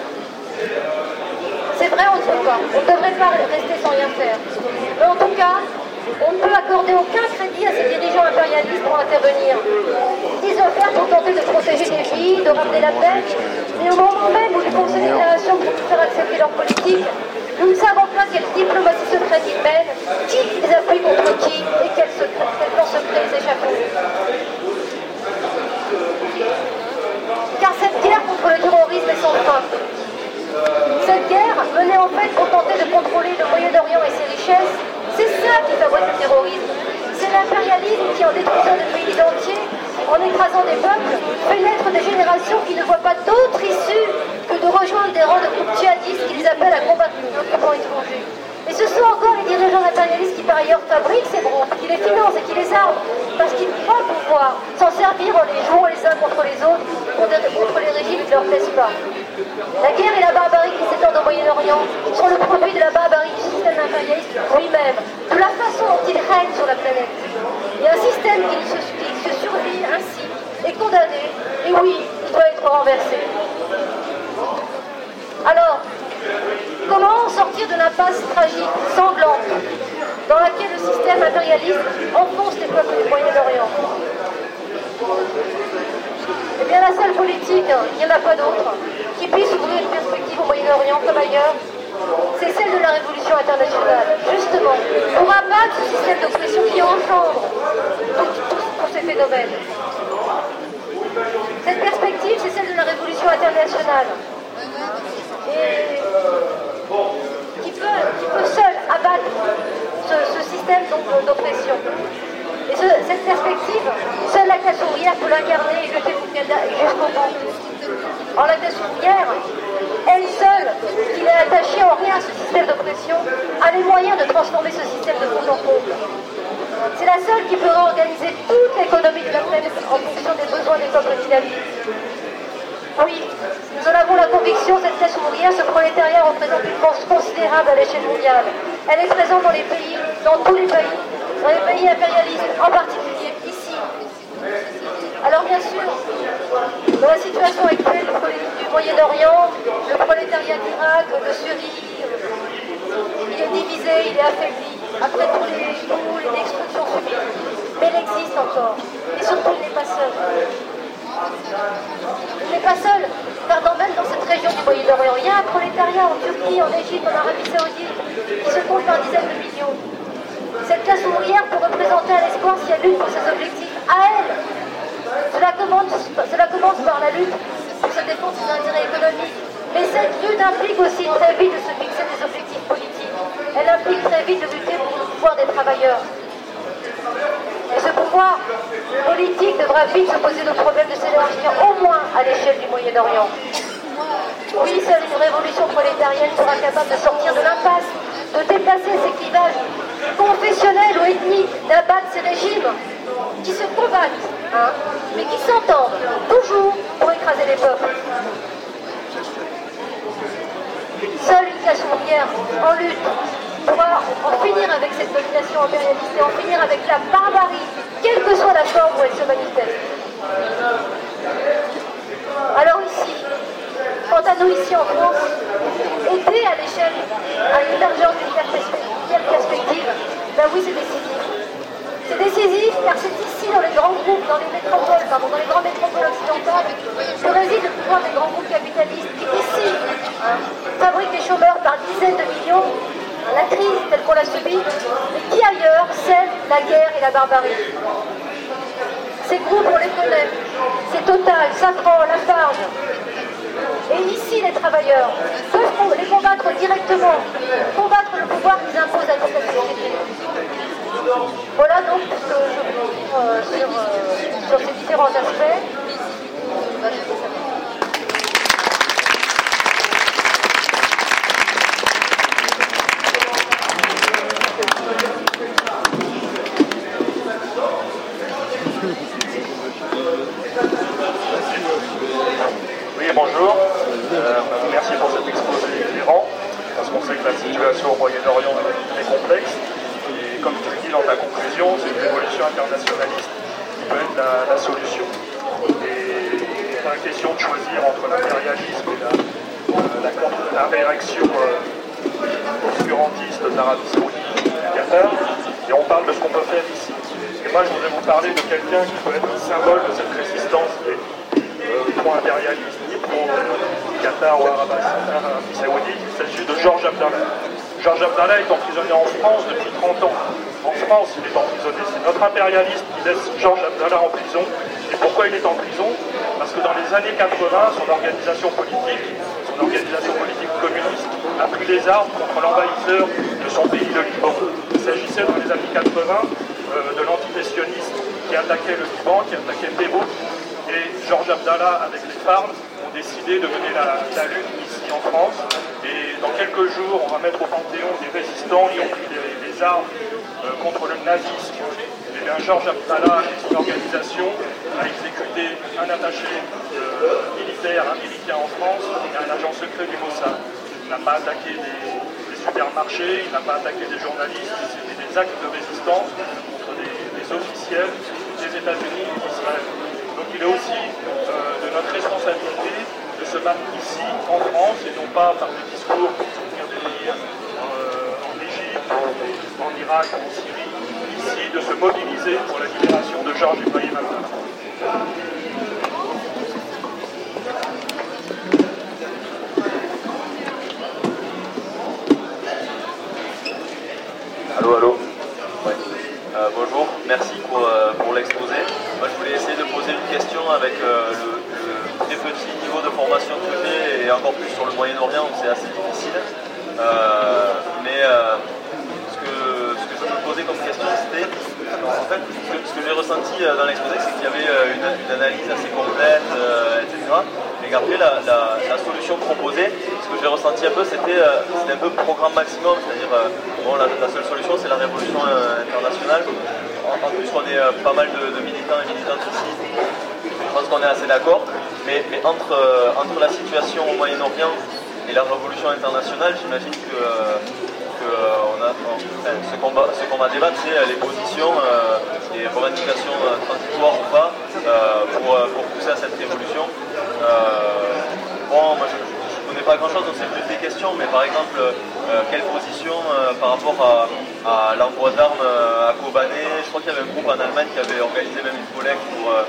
C'est vrai, on ne peut pas. On ne devrait pas rester sans rien faire. Mais en tout cas, on ne peut accorder aucun crédit à ces dirigeants impérialistes pour intervenir. Ils disent le faire pour tenter de protéger des vies, de ramener la paix, mais au moment même où ils font ces déclarations pour nous faire accepter leur politique, nous ne savons pas quelle diplomatie secrète ils mènent, qui les appuie contre qui et quel plan secret ils échappent. Car cette guerre contre le terrorisme est sans fin. Cette guerre menée en fait pour tenter de contrôler le Moyen-Orient et ses richesses, c'est ça qui fabrique le terrorisme. C'est l'impérialisme qui, en détruisant des pays entiers, en écrasant des peuples, fait naître des générations qui ne voient pas d'autre issue que de rejoindre des rangs de groupes djihadistes qui les appellent à combattre l'occupant étranger. Et ce sont encore les dirigeants impérialistes qui par ailleurs fabriquent ces groupes, qui les financent et qui les arment, parce qu'ils croient pouvoir s'en servir en les jouant les uns contre les autres, contre les régimes qui ne leur plaisent pas. La guerre et la barbarie qui s'étendent au Moyen-Orient sont le produit de la barbarie du système impérialiste lui-même, de la façon dont il règne sur la planète. Et un système qui se survit ainsi est condamné, et oui, il doit être renversé. Alors, comment sortir de l'impasse tragique, sanglante, dans laquelle le système impérialiste enfonce les peuples du Moyen-Orient? Eh bien, la seule politique, il n'y en a pas d'autre, qui puisse ouvrir une perspective au Moyen-Orient comme ailleurs, c'est celle de la révolution internationale, justement, pour abattre ce système d'oppression qui engendre tous ces phénomènes. Cette perspective, c'est celle de la révolution internationale, et qui peut seul abattre ce système d'oppression. Et cette perspective, seule la classe ouvrière peut l'incarner et lutter jusqu'au bout. Or, la classe ouvrière, elle seule, qui n'est attachée en rien à ce système d'oppression, a les moyens de transformer ce système de fond en comble. C'est la seule qui peut réorganiser toute l'économie de la planète en fonction des besoins des peuples qui la vivent. Oui, nous en avons la conviction, cette classe ouvrière, ce prolétariat représente une force considérable à l'échelle mondiale. Elle est présente dans les pays, dans tous les pays, dans les pays impérialistes, en particulier ici. Alors bien sûr, dans la situation actuelle du Moyen-Orient, le prolétariat d'Irak, de Syrie, il est divisé, il est affaibli, après tous les coups, les destructions subies. Mais il existe encore, et surtout il n'est pas seul. Il n'est pas seul, car même dans cette région du Moyen-Orient, il y a un prolétariat en Turquie, en Égypte, en Arabie Saoudite, qui se compte par dizaines de millions. Cette classe ouvrière peut représenter un espoir si elle lutte pour ses objectifs à elle. Cela commence par la lutte pour se défendre ses intérêts économiques. Mais cette lutte implique aussi très vite de se fixer des objectifs politiques. Elle implique très vite de lutter pour le pouvoir des travailleurs. Et ce pouvoir politique devra vite se poser le problème de s'élargir au moins à l'échelle du Moyen-Orient. Oui, seule une révolution prolétarienne sera capable de sortir de l'impasse, de déplacer ces clivages confessionnels ou ethniques, d'abattre ces régimes qui se combattent, mais qui s'entendent toujours pour écraser les peuples. Seule une classe ouvrière en lutte pourra en finir avec cette domination impérialiste et en finir avec la barbarie, quelle que soit la forme où elle se manifeste. Alors ici, quant à nous ici en France, aider à l'échelle à l'émergence d'une telle perspective, ben oui, c'est décisif. C'est décisif car c'est ici, dans les grands groupes, dans les métropoles, dans les grandes métropoles occidentales, que réside le pouvoir des grands groupes capitalistes qui ici fabriquent des chômeurs par dizaines de millions, la crise telle qu'on l'a subie, mais qui ailleurs sème la guerre et la barbarie. Ces groupes, on les connaît, c'est Total, Safran, Lafarge. Et ici, les travailleurs peuvent les combattre directement, combattre le pouvoir qu'ils imposent à toute la société. Voilà donc ce que je veux dire sur ces différents aspects. Oui, bonjour. Merci pour cet exposé éclairant, parce qu'on sait que la situation au Moyen-Orient est très complexe. Et comme tu le dis dans ta conclusion, c'est une révolution internationaliste qui peut être la solution. Et pas une question de choisir entre l'impérialisme et la réaction obscurantiste de l'Arabie Saoudite et du Qatar. Et on parle de ce qu'on peut faire ici. Et moi, je voudrais vous parler de quelqu'un qui peut être un symbole de cette résistance pro-impérialiste, ni pro-Qatar ou Arabie Saoudite. Il s'agit de Georges Abdallah. Georges Abdallah est emprisonné en France depuis 30 ans. En France, il est emprisonné. C'est notre impérialiste qui laisse Georges Abdallah en prison. Et pourquoi il est en prison? Parce que dans les années 80, son organisation politique communiste, a pris les armes contre l'envahisseur de son pays, le Liban. Il s'agissait dans les années 80 de l'antitétionnisme qui attaquait le Liban, qui attaquait Beyrouth. Et Georges Abdallah, avec les FARC, ont décidé de mener la lutte ici en France. Et dans quelques jours, on va mettre au Panthéon des résistants qui ont pris des armes contre le nazisme. Et bien, Georges Abdallah et son organisation a exécuté un attaché militaire américain en France et un agent secret du Mossad. Il n'a pas attaqué des supermarchés, il n'a pas attaqué des journalistes, c'était des actes de résistance contre des officiels des États-Unis et d'Israël. Donc il est aussi de notre responsabilité de se battre ici, en France, et non pas par des discours pour soutenir des pays en Égypte, en Irak, en Syrie, ici, de se mobiliser pour la libération de Georges Ibrahim Abdallah. Allô. Ouais. Bonjour, merci pour l'exposé. Moi, je voulais essayer de poser une question avec le très petit niveau de formation que j'ai et encore plus sur le Moyen-Orient où c'est assez difficile. Mais ce que je me posais comme question, c'était En fait, ce que j'ai ressenti dans l'exposé, c'est qu'il y avait une analyse assez complète, etc. Et qu'après, la solution proposée, ce que j'ai ressenti un peu, c'était un peu programme maximum, c'est-à-dire, la seule solution, c'est la révolution internationale. En plus, on est pas mal de militants et militantes ici. Je pense qu'on est assez d'accord. Mais entre la situation au Moyen-Orient et la révolution internationale, j'imagine que ce qu'on va débattre, c'est les positions, les revendications transitoires ou pas pour pousser à cette révolution. Moi je ne connais pas grand-chose, donc c'est plus des questions, mais par exemple, quelle position par rapport à l'envoi d'armes à Kobané? Je crois qu'il y avait un groupe en Allemagne qui avait organisé même une collecte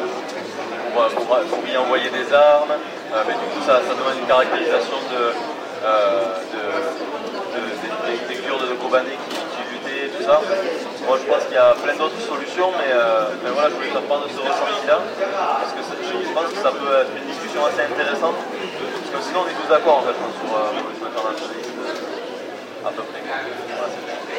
pour y envoyer des armes, mais du coup ça demande une caractérisation des Kurdes de Kobané qui luttaient, tout ça. Moi je pense qu'il y a plein d'autres solutions, mais voilà, je voulais faire part de ce ressenti-là, parce que je pense que ça peut être une discussion assez intéressante, parce que sinon on est tous d'accord en fait sur la révolution internationaliste, à peu près. Voilà, c'est tout.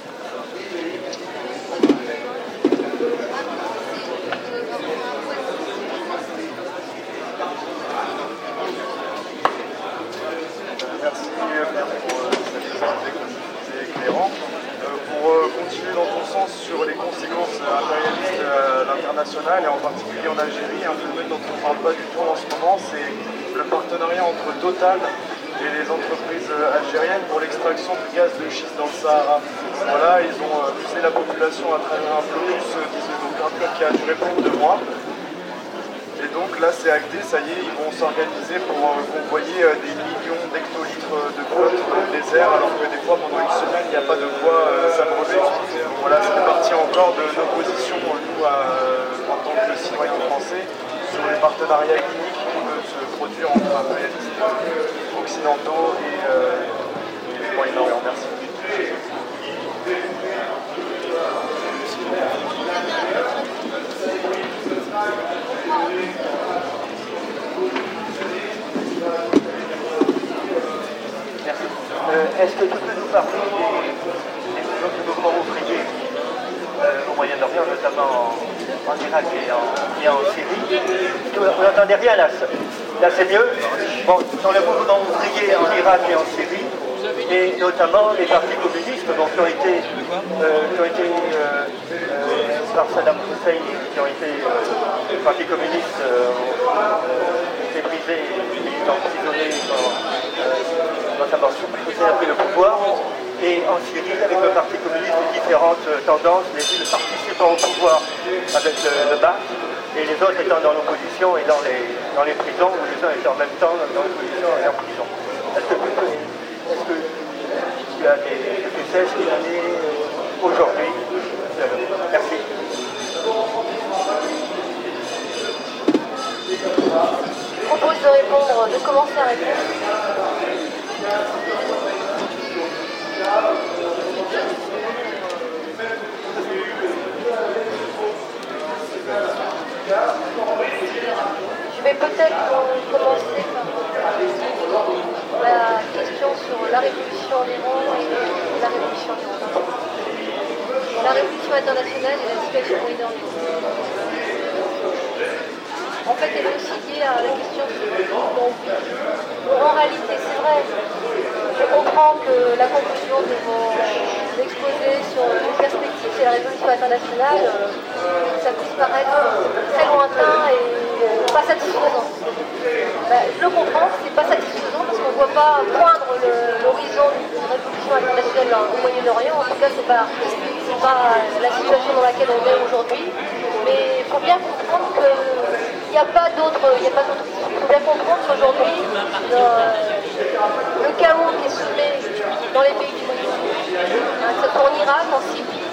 Merci pour cette exposé éclairant. Pour continuer dans ton sens sur les conséquences impérialistes à l'international et en particulier en Algérie, un phénomène dont on ne parle pas du tout en ce moment, c'est le partenariat entre Total et les entreprises algériennes pour l'extraction du gaz de schiste dans le Sahara. Voilà, ils ont musé la population à travers un blocus d'hydrocarbures qui a duré plus de 2 mois. Et donc là c'est acté, ça y est, ils vont s'organiser pour convoyer des millions d'hectolitres de côtes dans le désert, alors que des fois pendant une semaine il n'y a pas de quoi s'abreuver. Voilà, c'est partie encore de nos positions, nous, en tant que citoyens français, sur les partenariats cliniques qui peuvent se produire entre impérialistes occidentaux et les Moyen-Orient. Merci. Merci. Est-ce que tu peux nous parler de nos corps ouvriers au Moyen-Orient, notamment en Irak et en Syrie? Vous n'entendez rien là? Là c'est mieux. Bon, sur le mouvement ouvrier en Irak et en Syrie, et notamment les partis communistes qui ont été par Saddam Hussein, qui ont été les partis communistes été brisés, emprisonnés quand Saddam Hussein a pris le pouvoir, et en Syrie avec le parti communiste de différentes tendances, les unes participant au pouvoir avec le Baath, et les autres étant dans l'opposition et dans les prisons, ou les uns étant en même temps dans l'opposition et en prison. Est-ce que tu sais ce qu'il en est aujourd'hui? Merci. Je propose de répondre, de commencer à répondre. Je vais peut-être commencer par la question sur la révolution en Iran et la révolution en Iran. La révolution internationale et la situation au Moyen-Orient. En fait, elle est aussi liée à la question du mouvement. En réalité, c'est vrai, je comprends que la conclusion de mon exposé sur les perspectives de la révolution internationale, ça puisse paraître très lointain et pas satisfaisant. Je le comprends, c'est pas satisfaisant parce qu'on ne voit pas poindre l'horizon d'une révolution internationale au Moyen-Orient. En tout cas, c'est pas la situation dans laquelle on est aujourd'hui. Mais il faut bien comprendre qu'il n'y a pas d'autre issue. Il faut bien comprendre qu'aujourd'hui, le chaos qui est semé dans les pays du Moyen-Orient, que ce soit en Irak, en Syrie,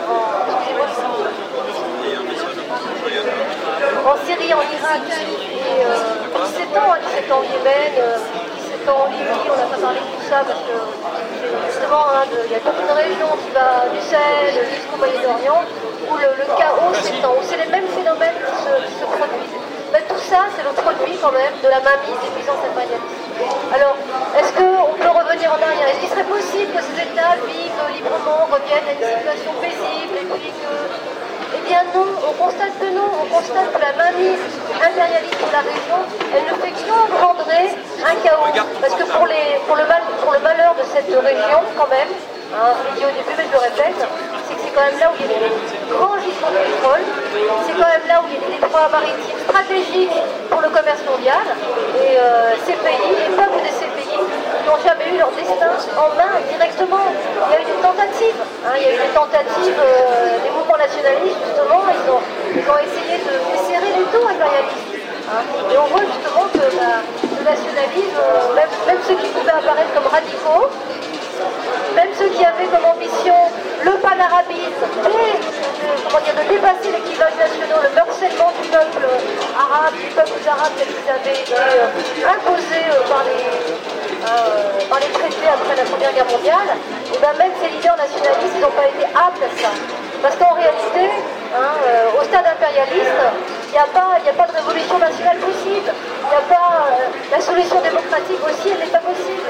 en Syrie, en Irak, et qui s'étend en Yémen, qui s'étend en Libye, on n'a pas parlé de tout ça parce que justement, il y a toute une région qui va du Sahel jusqu'au Moyen-Orient où le chaos s'étend, où c'est les mêmes phénomènes qui se produisent. Mais tout ça, c'est le produit quand même de la mainmise des puissances impérialistes. Alors, est-ce qu'on peut revenir en arrière? Est-ce qu'il serait possible que ces États vivent librement, reviennent à une situation paisible et puis que Eh bien non, on constate que non. On constate que la mainmise impérialiste de la région, elle ne fait qu'engendrer un chaos. Parce que pour le malheur de cette région, quand même, hein, je l'ai dit au début, mais je le répète, c'est que c'est quand même là où il y a des grands gisements de pétrole, c'est quand même là où il y a des détroits maritimes stratégiques pour le commerce mondial. Et ces pays, les peuples de ces pays, n'ont jamais eu leur destin en main directement. Il y a eu des tentatives, hein, il y a eu des tentatives des mouvements nationalistes, justement, ils ont essayé de desserrer les taux impérialistes. Hein. Et on voit justement que le nationalisme, même ceux qui pouvaient apparaître comme radicaux, même ceux qui avaient comme ambition le panarabisme et de dépasser les clivages nationaux, le morcellement du peuple arabe, du peuple arabe tel qu'ils avaient été imposés par les traités après la Première Guerre mondiale, et bien même ces leaders nationalistes, ils n'ont pas été aptes à ça. Parce qu'en réalité, au stade impérialiste, il n'y a pas de révolution nationale possible. Il n'y a pas la solution démocratique aussi, elle n'est pas possible.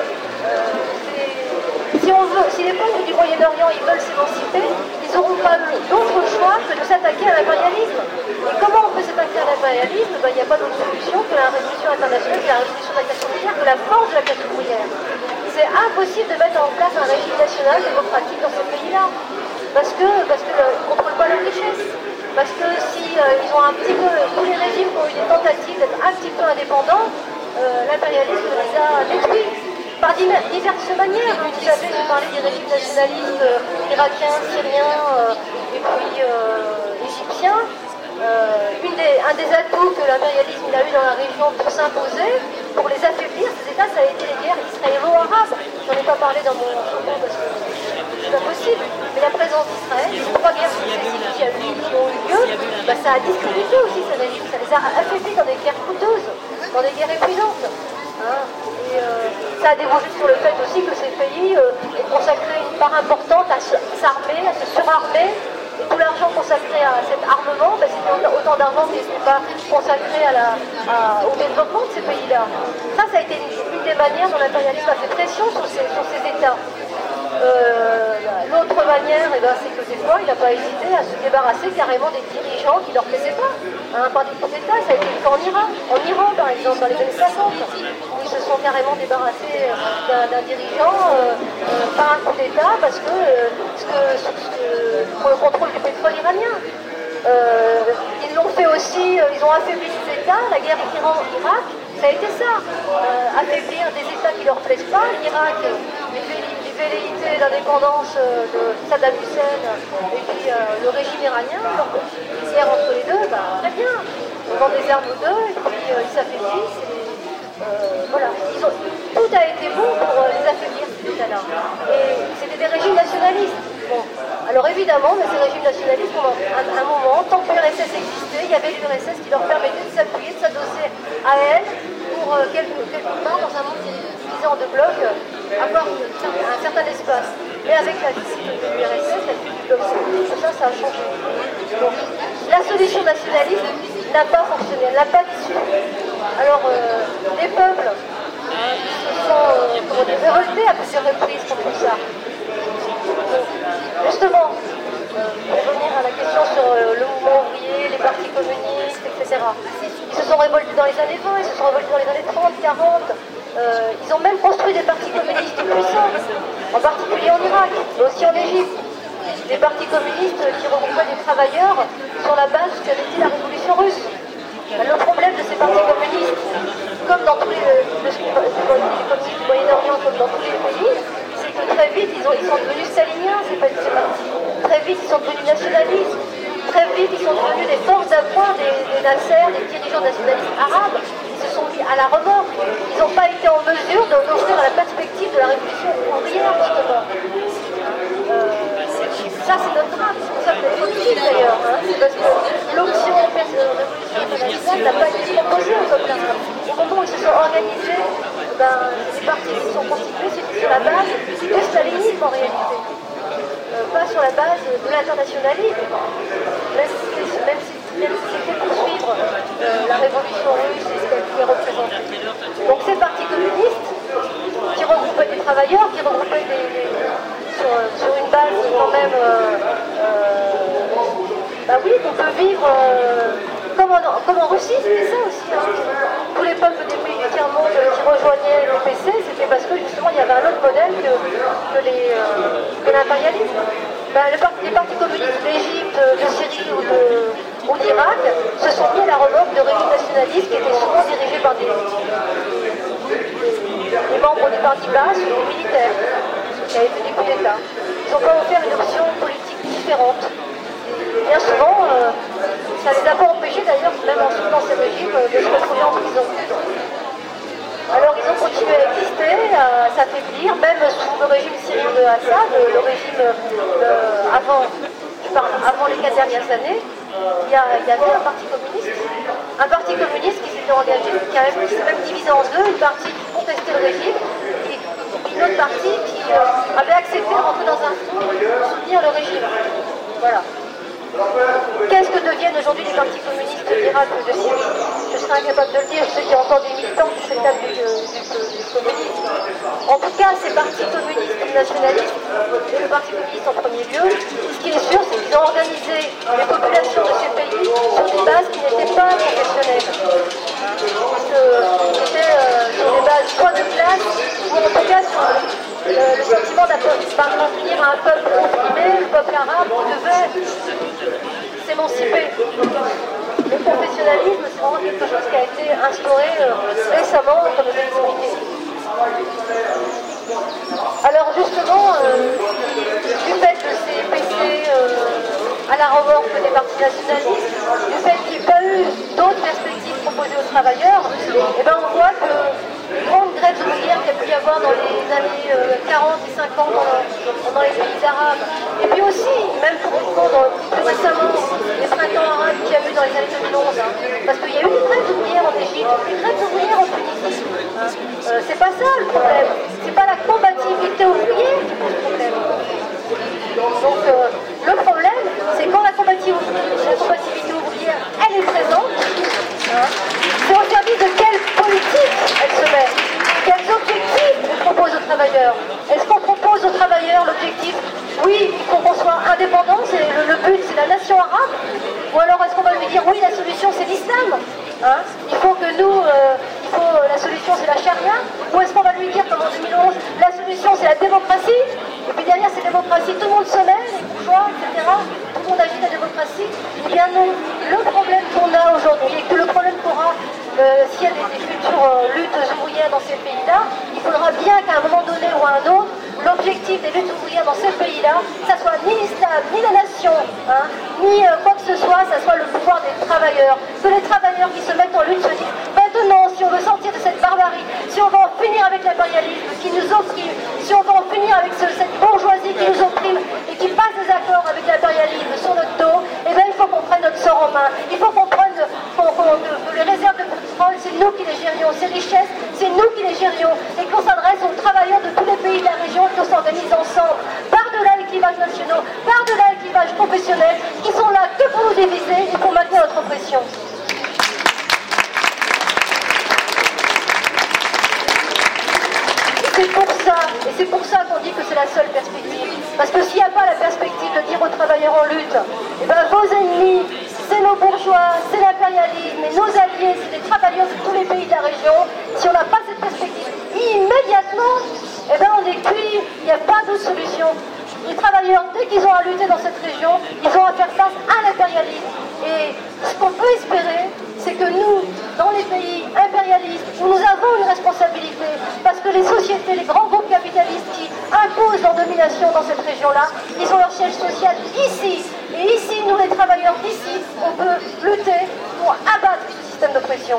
Si les peuples du Moyen-Orient ils veulent s'émanciper, ils n'auront pas d'autre choix que de s'attaquer à l'impérialisme. Et comment on peut s'attaquer à l'impérialisme? Il n'y a pas d'autre solution que la révolution internationale, que la révolution de la classe ouvrière, que la force de la classe ouvrière. C'est impossible de mettre en place un régime national démocratique dans ces pays-là. Parce qu'ils ne contrôlent pas leur richesse. Parce que si ils ont un petit peu, tous les régimes qui ont eu des tentatives d'être un petit peu indépendants, l'impérialisme les a détruits. Par diverses manières. Vous savez, je parlais des régimes nationalistes irakiens, syriens et puis égyptiens. Un des atouts que l'impérialisme a eu dans la région pour s'imposer, pour les affaiblir, ces États, ça a été les guerres israélo-arabes. J'en ai pas parlé dans mon propos parce que c'est pas possible. Mais la présence d'Israël, les 3 guerres successives qui ont eu lieu, ça a discrédité aussi ces régimes. Ça les a affaiblis dans des guerres coûteuses, dans des guerres épuisantes. Hein. Et ça a débouché sur le fait aussi que ces pays aient consacré une part importante à s'armer, à se surarmer. Et tout l'argent consacré à cet armement, c'était autant d'argent qui n'était pas consacré au développement de ces pays-là. Ça a été une des manières dont l'impérialisme a fait pression sur ces États. L'autre manière, c'est que des fois, il n'a pas hésité à se débarrasser carrément des dirigeants qui ne leur plaisaient pas. Par des coups d'État, ça a été le cas en Iran, par exemple, dans les années 60, où ils se sont carrément débarrassés d'un dirigeant par un coup d'État parce que pour le contrôle du pétrole iranien. Ils l'ont fait aussi, ils ont affaibli ces États, la guerre Iran-Irak, ça a été ça. Affaiblir des États qui ne leur plaisent pas, l'Irak, les velléités d'indépendance de Saddam Hussein et puis le régime iranien, les guerres entre les deux, très bien. On vend des armes aux deux et puis ils s'affaiblissent. Voilà. Tout a été bon pour les affaiblir, ces États-là. Et c'était des régimes nationalistes. Bon. Alors évidemment, ces régimes nationalistes, pendant un moment, tant que l'URSS existait, il y avait l'URSS qui leur permettait de s'appuyer, de s'adosser à elle pour quelque part, dans un monde divisé en 2 blocs, avoir un certain espace. Mais avec la chute de l'URSS, la chute du bloc soviétique, tout ça a changé. Donc, la solution nationaliste n'a pas fonctionné, elle n'a pas d'issue. Alors, les peuples se sont révoltés à plusieurs reprises contre ça. Justement, pour revenir à la question sur le mouvement ouvrier, les partis communistes, etc. Ils se sont révoltés dans les années 20, ils se sont révoltés dans les années 30, 40. Ils ont même construit des partis communistes puissants, en particulier en Irak, mais aussi en Égypte. Des partis communistes qui regroupaient des travailleurs sur la base de ce qu'avait été la révolution russe. Le problème de ces partis communistes, comme dans tous les communistes du Moyen-Orient, comme dans tous les pays, c'est que très vite ils sont devenus staliniens, ces partis. Très vite ils sont devenus nationalistes. Très vite ils sont devenus des forces d'appoint des Nasser, des dirigeants nationalistes arabes. Ils se sont mis à la remorque. Ils n'ont pas été en mesure d'offrir la perspective de la révolution ouvrière, justement. Ça, c'est notre drame, c'est pour ça que c'est politique d'ailleurs. C'est parce que l'option révolution internationale n'a pas été proposée au peuple arabe. Au moment où ils se sont organisés, les partis qui se sont constitués, c'était sur la base du stalinisme en réalité. Pas sur la base de l'internationalisme. Même si c'était pour suivre la révolution russe et ce qu'elle pouvait représenter. Donc ces partis communistes, qui regroupaient des travailleurs, qui regroupaient sur une base quand même Bah oui, on peut vivre comme en Russie, c'était ça aussi. Hein. Tous les peuples des pays du tiers-monde qui rejoignaient l'OPC, c'était parce que justement il y avait un autre modèle que l'impérialisme. Bah, les partis communistes d'Égypte, de Syrie ou d'Irak se sont mis à la remorque de régimes nationalistes qui étaient souvent dirigés par des membres du parti basse ou des militaires qui avaient fait des coups d'État. Ils n'ont pas offert une option politique différente. Et bien souvent, ça ne les a pas empêchés d'ailleurs, même en soutenant ces régimes, de se retrouver en prison. Alors ils ont continué à exister, à s'affaiblir, même sous le régime syrien de Assad, le régime avant les 4 dernières années, il y avait un parti communiste qui s'était engagé, qui s'est même divisé en deux, une partie qui contestait le régime, et une autre partie qui avait accepté de rentrer dans un front pour soutenir le régime. Voilà. Qu'est-ce que deviennent aujourd'hui les partis communistes d'Irak ou de Syrie? Je serais incapable de le dire, je sais qu'il y a encore des militants qui s'étapent du communisme. En tout cas, ces partis communistes nationalistes, et le parti communiste en premier lieu, ce qui est sûr, c'est qu'ils ont organisé les populations de ces pays sur des bases qui n'étaient pas professionnelles. C'était sur des bases soit de classe, ou en tout cas sur le sentiment d'appartenir à un peuple opprimé, le peuple arabe, qui devait s'émanciper. Le professionnalisme, c'est vraiment quelque chose qui a été instauré récemment, comme je l'ai expliqué. Alors justement, du fait de ces PC à la remorque des partis nationalistes, du fait qu'il n'y a pas eu d'autres perspectives proposées aux travailleurs, eh ben on voit que les grandes grèves ouvrières qu'il y a pu y avoir dans les années 40 et 50 dans les pays arabes, et puis aussi, même pour reprendre plus récemment les printemps arabes qu'il y a eu dans les années 2011, hein, parce qu'il y a eu des grèves ouvrières en Égypte, des grèves ouvrières en Tunisie. C'est pas ça le problème, c'est pas la combativité ouvrière qui pose problème. Donc le problème, c'est quand la combativité ouvrière, elle est présente, hein, c'est au service de quelle politique elle se met, quels objectifs on propose aux travailleurs. Est-ce qu'on propose aux travailleurs l'objectif, oui, il faut qu'on soit indépendant, le but c'est la nation arabe, ou alors est-ce qu'on va lui dire, oui, la solution c'est l'islam, hein, il faut que nous, la solution c'est la charia, ou est-ce qu'on va lui dire, comme en 2011, la solution c'est la démocratie, et puis derrière cette démocratie, tout le monde se mêle, les bourgeois, etc., tout le monde agit la démocratie. Eh bien non, le problème qu'on a aujourd'hui, et que le problème qu'aura s'il y a des futures luttes ouvrières dans ces pays-là, il faudra bien qu'à un moment donné ou à un autre, l'objectif des luttes ouvrières dans ces pays-là, ça soit ni l'islam, ni la nation, hein, ni quoi que ce soit, ça soit le pouvoir des travailleurs. Que les travailleurs qui se mettent en lutte se disent, maintenant, si on veut sortir de cette barbarie, si on veut en finir avec l'impérialisme qui nous opprime, si on veut en finir avec cette bourgeoisie qui nous opprime et qui passe des accords avec l'impérialisme sur notre dos, eh bien il faut qu'on prenne notre sort en main. Il faut qu'on prenne que les réserves de pétrole, c'est nous qui les gérions, ces richesses, c'est nous qui les gérions, et qu'on s'adresse aux travailleurs de tous les pays de la région, qu'on s'organise ensemble, par-delà les clivages nationaux, par-delà les clivages professionnels, qui sont là que pour nous diviser et pour maintenir notre oppression. C'est pour ça qu'on dit que c'est la seule perspective. Parce que s'il n'y a pas la perspective de dire aux travailleurs en lutte, eh ben vos ennemis, c'est nos bourgeois, c'est l'impérialisme, et nos alliés, c'est les travailleurs de tous les pays de la région. Si on n'a pas cette perspective immédiatement, eh ben on est cuit, il n'y a pas d'autre solution. Les travailleurs, dès qu'ils ont à lutter dans cette région, ils ont à faire face à l'impérialisme. Et ce qu'on peut espérer, c'est que nous, dans les pays impérialistes, où nous avons une responsabilité, parce que les sociétés, les grands groupes capitalistes qui imposent leur domination dans cette région-là, ils ont leur siège social ici. Et ici, nous les travailleurs d'ici, on peut lutter pour abattre ce système d'oppression.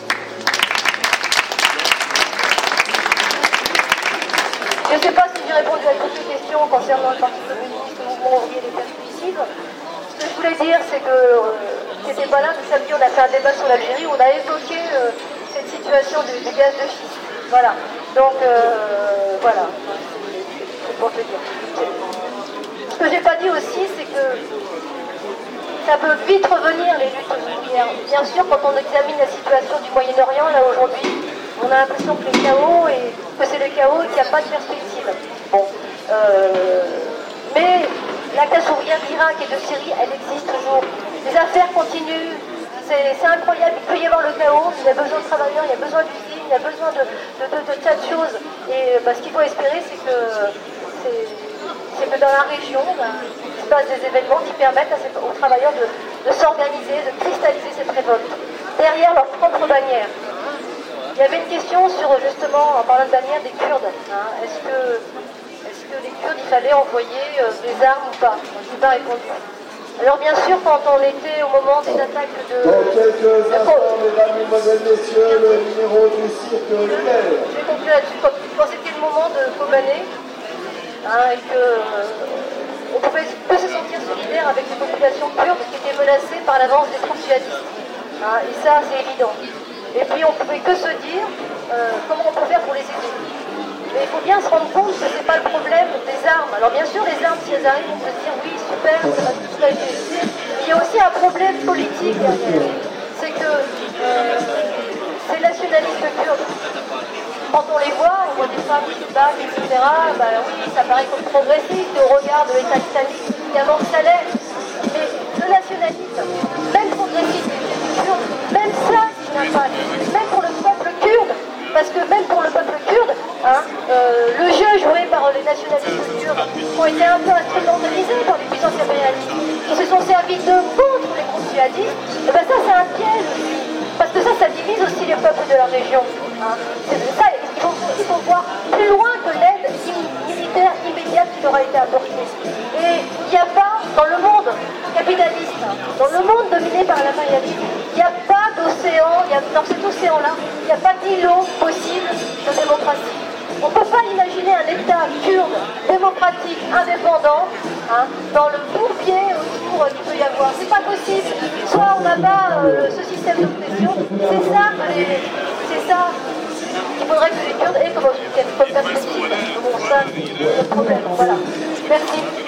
Je ne sais pas si j'ai répondu à toutes les questions concernant le Parti communiste, le mouvement ouvrier des classes suicides. Ce que je voulais dire, c'est que n'était pas là, le samedi, on a fait un débat sur l'Algérie, on a évoqué cette situation du gaz de schiste. Voilà. Donc, voilà. C'est pour te dire. Ce que j'ai pas dit aussi, c'est que ça peut vite revenir, les luttes ouvrières. Bien sûr, quand on examine la situation du Moyen-Orient, là, aujourd'hui, on a l'impression que le chaos, et que c'est le chaos et qu'il n'y a pas de perspective. Bon. Mais La classe ouvrière d'Irak et de Syrie, elle existe toujours. Les affaires continuent. C'est incroyable, il peut y avoir le chaos, il y a besoin de travailleurs, il y a besoin d'usines, il y a besoin de tas de choses. Et ce qu'il faut espérer, c'est que dans la région, il se passe des événements qui permettent aux travailleurs de s'organiser, de cristalliser cette révolte, derrière leur propre bannière. Il y avait une question sur, justement, en parlant de bannière, des Kurdes. Est-ce que les Kurdes, il fallait envoyer des armes ou pas? Je n'ai pas répondu. Alors bien sûr, quand on était au moment des attaques de... Dans quelques instants, mesdames, mesdemoiselles, messieurs, le numéro du cirque Lunaire. Je vais conclure là-dessus. Quand c'était le moment de Kobané, et qu'on peut se sentir solidaire avec les populations kurdes qui étaient menacées par l'avance des troupes djihadistes. Et ça, c'est évident. Et puis on ne pouvait que se dire comment on peut faire pour les aider. Mais il faut bien se rendre compte que ce n'est pas le problème des armes. Alors bien sûr, les armes, si elles arrivent, on peut se dire oui, super, ça va tout soulager. Mais il y a aussi un problème politique derrière. C'est que ces nationalistes kurdes, quand on les voit des femmes qui se battent, etc., oui, ça paraît comme progressiste au regard de l'État islamique, évidemment que ça l'est. Mais le nationalisme, même progressiste, même ça, c'est une impact. Même pour le peuple kurde, parce que même pour le peuple kurde, le jeu joué par les nationalistes kurdes ont été un peu instrumentalisés par les puissances impérialistes, qui se sont servis de contre les groupes djihadistes. Et ça, c'est un piège aussi, parce que ça divise aussi les peuples de la région. Ça, il faut voir plus loin que l'aide militaire immédiate qui leur a été apportée. Et il n'y a pas, dans le monde capitaliste, dans le monde dominé par l'impérialisme, il n'y a pas d'océan, dans cet océan-là, il n'y a pas d'îlot possible de démocratie. On ne peut pas imaginer un État kurde, démocratique, indépendant, dans le bourbier autour qu'il peut y avoir. C'est pas possible. Soit on abat ce système d'oppression, c'est ça qu'il faudrait que les Kurdes aient comme perspective. Bon, ça, c'est le problème. Voilà. Merci.